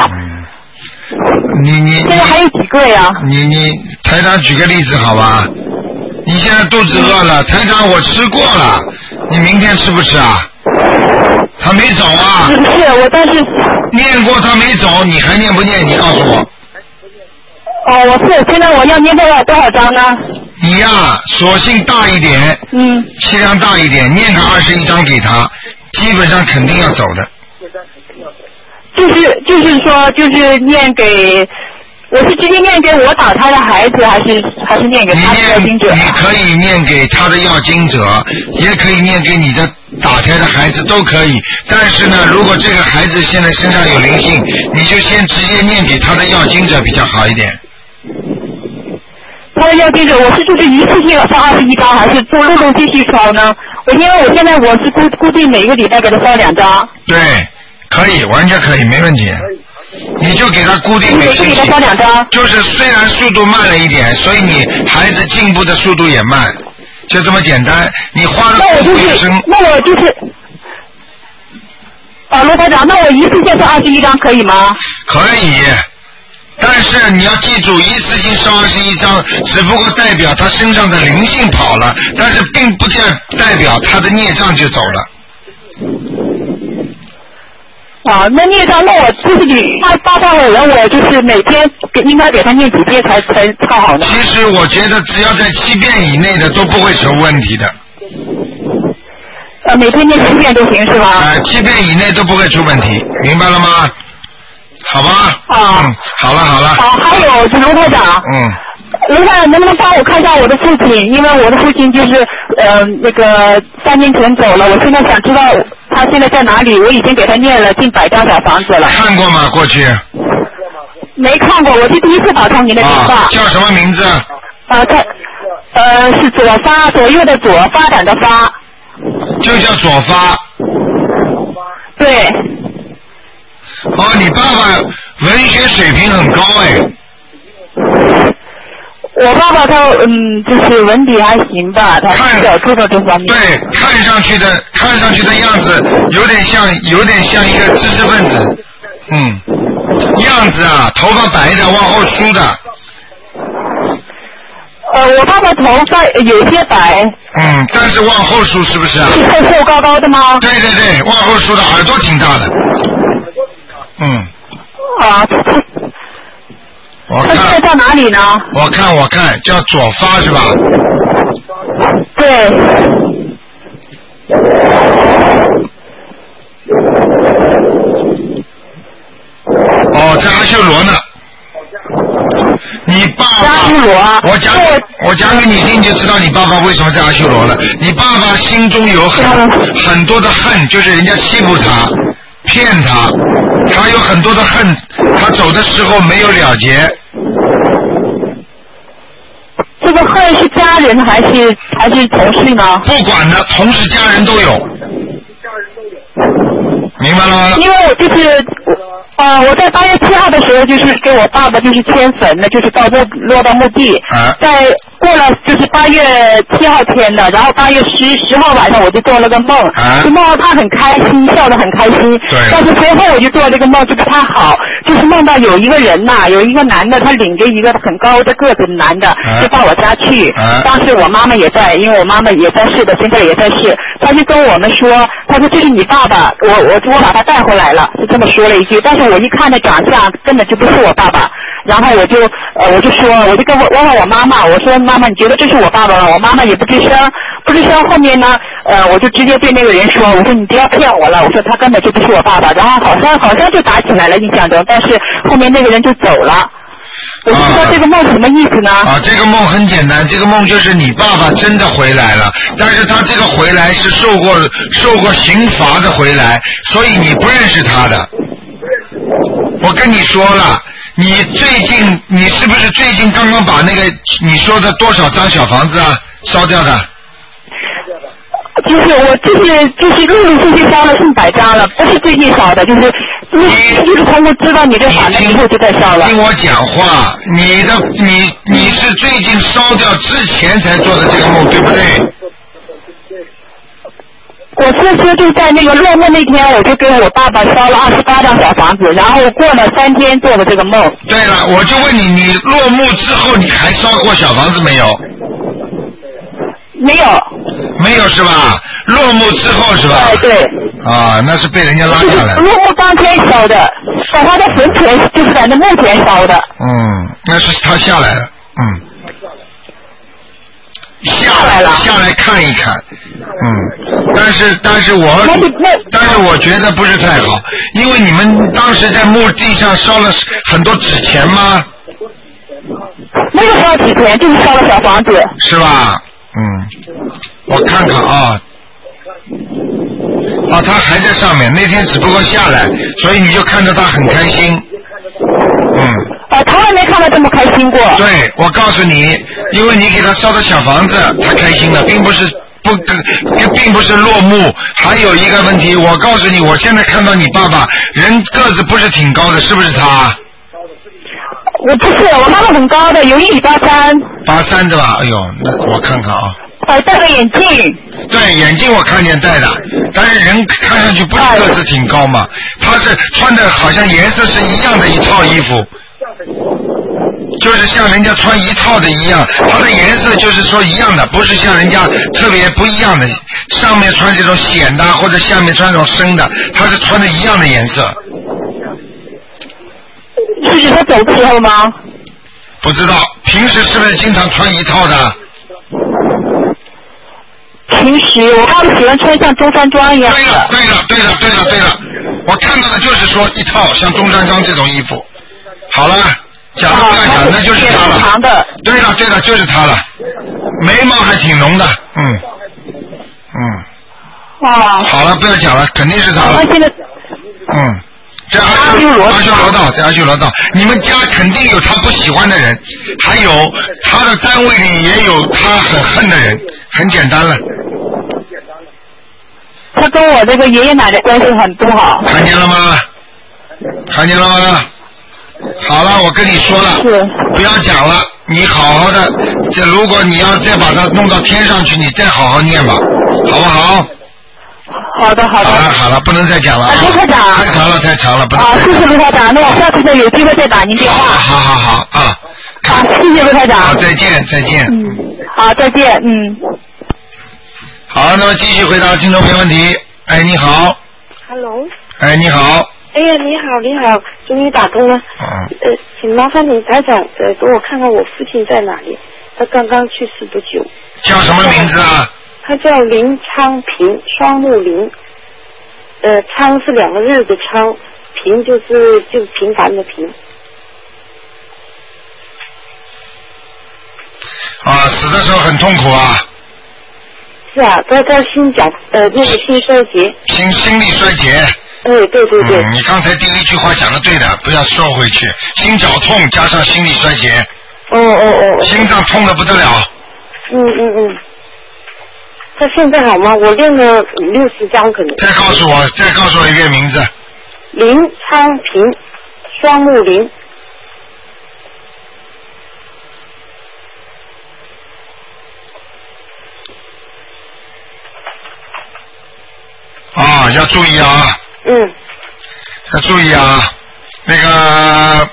Speaker 1: 你
Speaker 9: 现在还有几个呀？
Speaker 1: 你台长举个例子好吧？你现在肚子饿了，台长我吃过了，你明天吃不吃啊？他没走啊。
Speaker 9: 是我但是
Speaker 1: 念过他没走，你还念不念？你告诉我。
Speaker 9: 现在我要念多少章呢？
Speaker 1: 你呀，索性大一点，气量大一点，念个21章给他，基本上肯定要走的。
Speaker 9: 就是说，就是念给，我是直接念给我打胎的孩子，还是念给他的要经者？
Speaker 1: 你可以念给他的要经者，也可以念给你的打胎的孩子，都可以。但是呢，如果这个孩子现在身上有灵性，你就先直接念给他的要经者比较好一点。
Speaker 9: 他的要经者，我是就是一次性烧21张，还是做陆陆续续烧呢？因为我现在我是固定每个礼拜给他烧2张。
Speaker 1: 对，可以，完全可以，没问题。你就给他固定每星期，就是虽然速度慢了一点，所以你孩子进步的速度也慢，就这么简单。你花的功夫也深。
Speaker 9: 那我就是罗台长，那我一次性烧21张可以吗？
Speaker 1: 可以，但是你要记住，一次性烧21张，只不过代表他身上的灵性跑了，但是并不代表他的孽障就走了。
Speaker 9: 那孽障，那我就是你发放的人，我就是每天应该给他念几遍才唱好呢？
Speaker 1: 其实我觉得只要在7遍以内的都不会成问题的。
Speaker 9: 每天念7遍都行是吧
Speaker 1: ？7遍以内都不会出问题，明白了吗？好吧。好了。
Speaker 9: 还有卢台长。卢台长，能不能帮我看一下我的父亲？因为我的父亲就是那个3年前走了，我现在想知道他现在在哪里。我已经给他念了近100张小房子了。
Speaker 1: 看过吗？过去？
Speaker 9: 没看过，我是第一次打通您的电话。
Speaker 1: 叫什么名字？
Speaker 9: 他是左发，左右的左，发展的发。
Speaker 1: 就叫左发。
Speaker 9: 对。
Speaker 1: 你爸爸文学水平很高哎。
Speaker 9: 我爸爸他就是文笔还行吧，他比较注重这方面。
Speaker 1: 对，看上去的样子有点像一个知识分子，样子啊，头发白的，往后梳的。
Speaker 9: 我爸爸头发有些白。
Speaker 1: 但是往后梳是不是啊？
Speaker 9: 是厚高高的吗？
Speaker 1: 对，往后梳的，耳朵挺大的。
Speaker 9: 他现在在哪里呢？
Speaker 1: 我看，叫左发是吧？
Speaker 9: 对。
Speaker 1: 在阿修罗呢。你爸爸，我讲给你听，你就知道你爸爸为什么在阿修罗了。你爸爸心中有很多的恨，就是人家欺负他、骗他，他有很多的恨，他走的时候没有了结。
Speaker 9: 这个恨是家人还是同事呢？
Speaker 1: 不管的，同事家人都有。明白了吗？
Speaker 9: 因为我就是我在8月7号的时候，就是给我爸爸就是迁坟的，就是落到墓地。在过了就是8月7号迁的，然后8月10号晚上我就做了个梦，就梦到他很开心，笑得很开心。但是随后我就做这个梦就不太好，就是梦到有一个人呐，有一个男的，他领着一个很高的个子的男的，就到我家去。当时我妈妈也在，因为我妈妈也在世的，现在也在世。他就跟我们说，他说这是你爸爸，我把他带回来了，就这么说了一句。但是我一看那长相根本就不是我爸爸，然后我就跟问问我妈妈，我说妈妈你觉得这是我爸爸吗？我妈妈也不吱声。后面呢我就直接对那个人说，我说你不要骗我了，我说他根本就不是我爸爸。然后好像就打起来了，印象中，但是后面那个人就走了。我就说这个梦什么意思呢？
Speaker 1: 这个梦很简单，这个梦就是你爸爸真的回来了，但是他这个回来是受过刑罚的回来，所以你不认识他的。我跟你说了，你是不是最近刚刚把那个你说的多少张小房子烧掉的？
Speaker 9: 就是我就是陆陆续续烧了100张了，不是最近烧的，就是通过知道你这法门以后就在烧了。
Speaker 1: 听我讲话，你是最近烧掉之前才做的这个梦，对不对？
Speaker 9: 我是说就在那个落幕那天，我就给我爸爸烧了28张小房子，然后过了3天做的这个梦。
Speaker 1: 对了，我就问你，你落幕之后你还烧过小房子没有？
Speaker 9: 没有。
Speaker 1: 没有是吧？落幕之后是吧？
Speaker 9: 对。
Speaker 1: 那是被人家拉下来。
Speaker 9: 落幕当天烧的，在他的坟前，就是在那墓前烧的。
Speaker 1: 那是他下来了。下来看一看。但是我觉得不是太好，因为你们当时在墓地上烧了很多纸钱吗？
Speaker 9: 没有烧纸钱，就是烧了小房子。
Speaker 1: 是吧？我看看他还在上面，那天只不过下来，所以你就看着他很开心。
Speaker 9: 从来没看到这么开心过。
Speaker 1: 对，我告诉你，因为你给他烧的小房子，他开心了，并不是落幕。还有一个问题，我告诉你，我现在看到你爸爸人个子不是挺高的，是不是他？
Speaker 9: 我不是，我妈妈很高的，有1米83。83
Speaker 1: 对吧？哎呦，那我看看
Speaker 9: 戴个眼镜。
Speaker 1: 对，眼镜我看见戴的，但是人看上去不是个子挺高嘛？他是穿的好像颜色是一样的一套衣服，就是像人家穿一套的一样，它的颜色就是说一样的，不是像人家特别不一样的，上面穿这种显的或者下面穿这种深的，它是穿的一样的颜色。
Speaker 9: 是指他走的时候吗？
Speaker 1: 不知道，平时是不是经常穿一套的？
Speaker 9: 平时我爸爸喜欢穿像中山装一样的。
Speaker 1: 对了，我看到的就是说一套像中山装这种衣服。好了，讲了不要讲，那就是他了。
Speaker 9: 长的。
Speaker 1: 对了，就是他了，眉毛还挺浓的，好了，不要讲了，肯定是他了。在阿修罗道，你们家肯定有他不喜欢的人，还有他的单位里也有他很恨的人，很简单了。
Speaker 9: 他跟我这个爷爷奶奶关系很不好。
Speaker 1: 看见了吗？好了，我跟你说了，不要讲了，你好好的，如果你要再把它弄到天上去，你再好好念吧，好不好？
Speaker 9: 好的。
Speaker 1: 好了，不能再讲了。
Speaker 9: 卢科长。
Speaker 1: 太长了，不能再讲了。
Speaker 9: 谢谢卢科长，那我下次再有机会再打您电话。
Speaker 1: 好
Speaker 9: 谢谢卢科长。
Speaker 1: 好，再见。
Speaker 9: 好，再见。
Speaker 1: 好，那么继续回答听众朋友问题。哎，你好。
Speaker 10: Hello。
Speaker 1: 哎，你好。
Speaker 10: 哎呀，你好，终于打通了。请麻烦你台长给我看看我父亲在哪里？他刚刚去世不久。
Speaker 1: 叫什么名字啊？
Speaker 10: 他叫林昌平，双木林。昌是2个日的昌，平就是平凡的平。
Speaker 1: 死的时候很痛苦啊。
Speaker 10: 是啊，他心绞那个心衰竭。
Speaker 1: 心力衰竭。
Speaker 10: 对。
Speaker 1: 你刚才第一句话讲的对的，不要收回去。心绞痛加上心力衰竭。心脏痛得不得了。
Speaker 10: 他现在好吗？我练了50-60张可能。
Speaker 1: 再告诉我一遍名字。
Speaker 10: 林昌平。 双木林。
Speaker 1: 啊，要注意啊！要注意啊！那个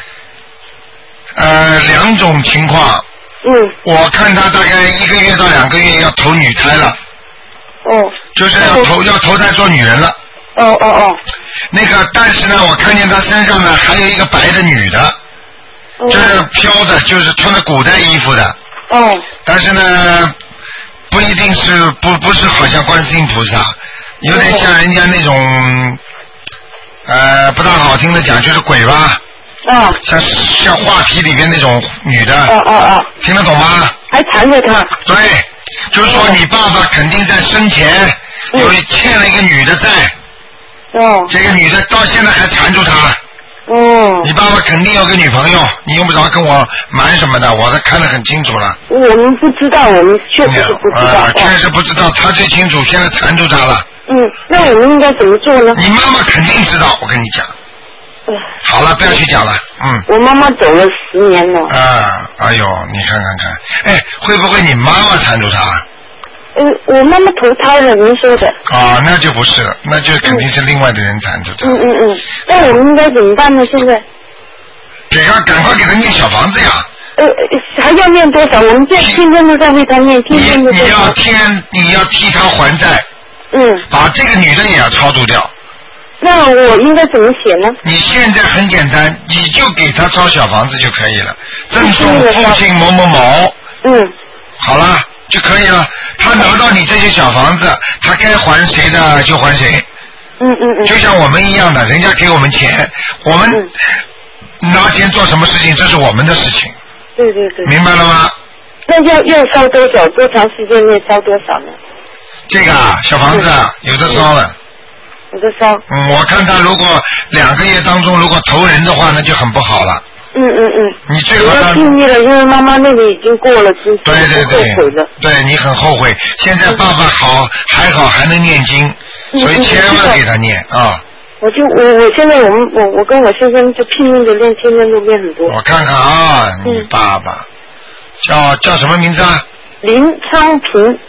Speaker 1: 两种情况。我看他大概1个月到2个月要投女胎了。就是要投胎做女人了。那个，但是呢，我看见他身上呢还有一个白的女的，就是飘的，就是穿着古代衣服的。但是呢，不一定是不是好像观世音菩萨。有点像人家那种，不大好听的讲，就是鬼吧。像画皮里边那种女的。听得懂吗？
Speaker 10: 还缠着他。
Speaker 1: 对，就是说你爸爸肯定在生前欠了一个女的债。这个女的到现在还缠住他。你爸爸肯定有个女朋友，你用不着跟我瞒什么的，我都看得很清楚了。
Speaker 10: 我们不知道，我们确实是不知道。
Speaker 1: 确实不知道，他最清楚，现在缠住他了。
Speaker 10: 那我们应该怎么做呢？
Speaker 1: 你妈妈肯定知道，我跟你讲。好了，不要去讲了。
Speaker 10: 我妈妈走了10年了。
Speaker 1: 哎呦，你看看，哎，会不会你妈妈缠住他？
Speaker 10: 我妈妈投胎了，您说的。
Speaker 1: 那就不是了，那就肯定是另外的人缠住他。
Speaker 10: 那我们应该怎么办呢？现在？
Speaker 1: 赶快给他念小房子呀。
Speaker 10: 还要念多少？我们天天都在为他念，天天都在。
Speaker 1: 你要替他还债。把这个女的也要超度掉。
Speaker 10: 那我应该怎么写呢？
Speaker 1: 你现在很简单，你就给他抄小房子就可以了。赠送父亲某某某。好了就可以了。他拿到你这些小房子，他该还谁的就还谁。就像我们一样的，人家给我们钱，我们拿钱做什么事情，这是我们的事情。
Speaker 10: 对。
Speaker 1: 明白了吗？
Speaker 10: 那要烧多少？多长时间内烧多少呢？
Speaker 1: 这个小房子有的烧了。
Speaker 10: 有的烧。
Speaker 1: 我看他如果2个月当中如果投人的话，那就很不好了。你最好
Speaker 10: 要尽力了，因为妈妈那里已经过了之前，
Speaker 1: 对，
Speaker 10: 后悔了。
Speaker 1: 对，你很后悔。现在爸爸还好还能念经，所以千万给他念啊。
Speaker 10: 我现在我跟我先生就拼命的练，天天都练很多。
Speaker 1: 我看看啊，你爸爸叫什么名字啊？
Speaker 10: 林昌平。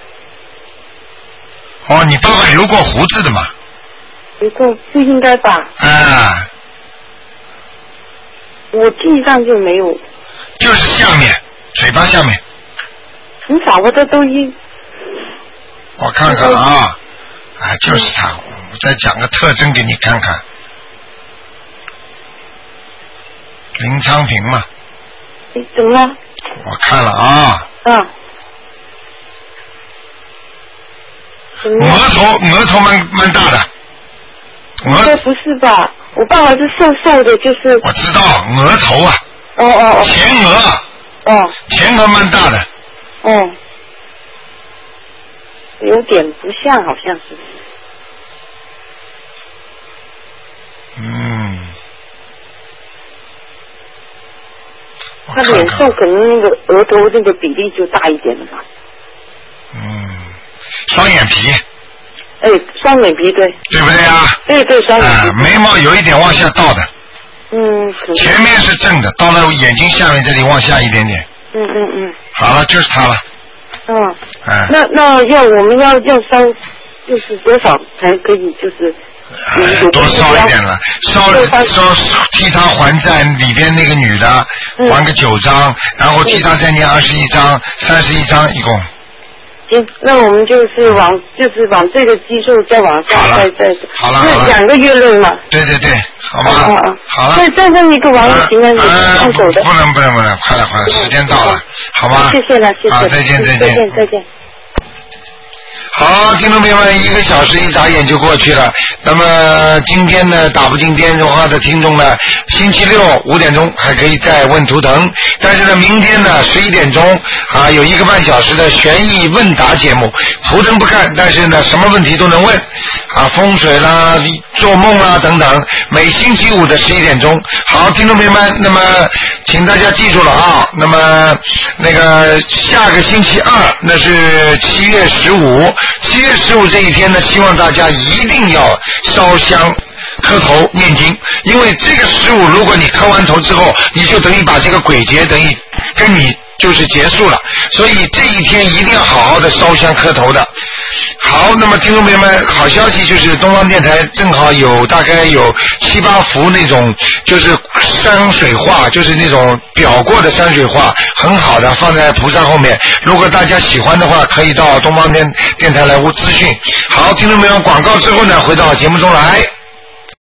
Speaker 1: 你爸爸留过胡子的嘛？
Speaker 10: 留过，不应该吧？我记忆上就没有。
Speaker 1: 就是下面，嘴巴下面。
Speaker 10: 很少，我这都
Speaker 1: 我看看啊，就是他。我再讲个特征给你看看。林昌平嘛。
Speaker 10: 怎么了？
Speaker 1: 我看了啊。额头蛮大的。
Speaker 10: 应该不是吧？我爸爸是瘦瘦的，就是。
Speaker 1: 我知道额头啊。前额。前额蛮大的。
Speaker 10: 有点不像，好像是。他脸瘦，可能那个额头那个比例就大一点了吧。
Speaker 1: 双眼皮。
Speaker 10: 双眼皮对。
Speaker 1: 对不对啊？
Speaker 10: 对，双眼皮。
Speaker 1: 眉毛有一点往下倒的。前面是正的，到了眼睛下面这里往下一点点。好了，就是他了。
Speaker 10: 那我们要烧，就是多少才可以就是？
Speaker 1: 多烧一点了，烧替他还债里边那个女的，还个9张，然后替他再念21张、31张一共。
Speaker 10: 行，那我们就是往这个基数再往上再
Speaker 1: 好了
Speaker 10: 2个月内嘛。
Speaker 1: 对，好吧。好了。
Speaker 10: 再剩一个王行啊，你放手的。
Speaker 1: 不能，快了，时间到了，好吧。
Speaker 10: 谢谢了。
Speaker 1: 再见。
Speaker 10: 再见。
Speaker 1: 好，听众朋友们，1个小时一眨眼就过去了。那么今天呢，打不进电话的听众呢，星期六5点钟还可以再问图腾，但是呢，明天呢11点钟有1个半小时的悬疑问答节目，图腾不看，但是呢什么问题都能问风水啦、做梦啦等等，每星期五的11点钟。好，听众朋友们，那么请大家记住了啊，那么那个下个星期2那是7月15这一天呢，希望大家一定要烧香磕头念经，因为这个15如果你磕完头之后，你就等于把这个鬼节等于跟你就是结束了，所以这一天一定要好好的烧香磕头的。好，那么听众朋友们，好消息就是东方电台正好大概有7、8幅那种就是山水画，就是那种裱过的山水画，很好的放在菩萨后面。如果大家喜欢的话，可以到东方电台来咨询。好，听众朋友们，广告之后呢，回到节目中来。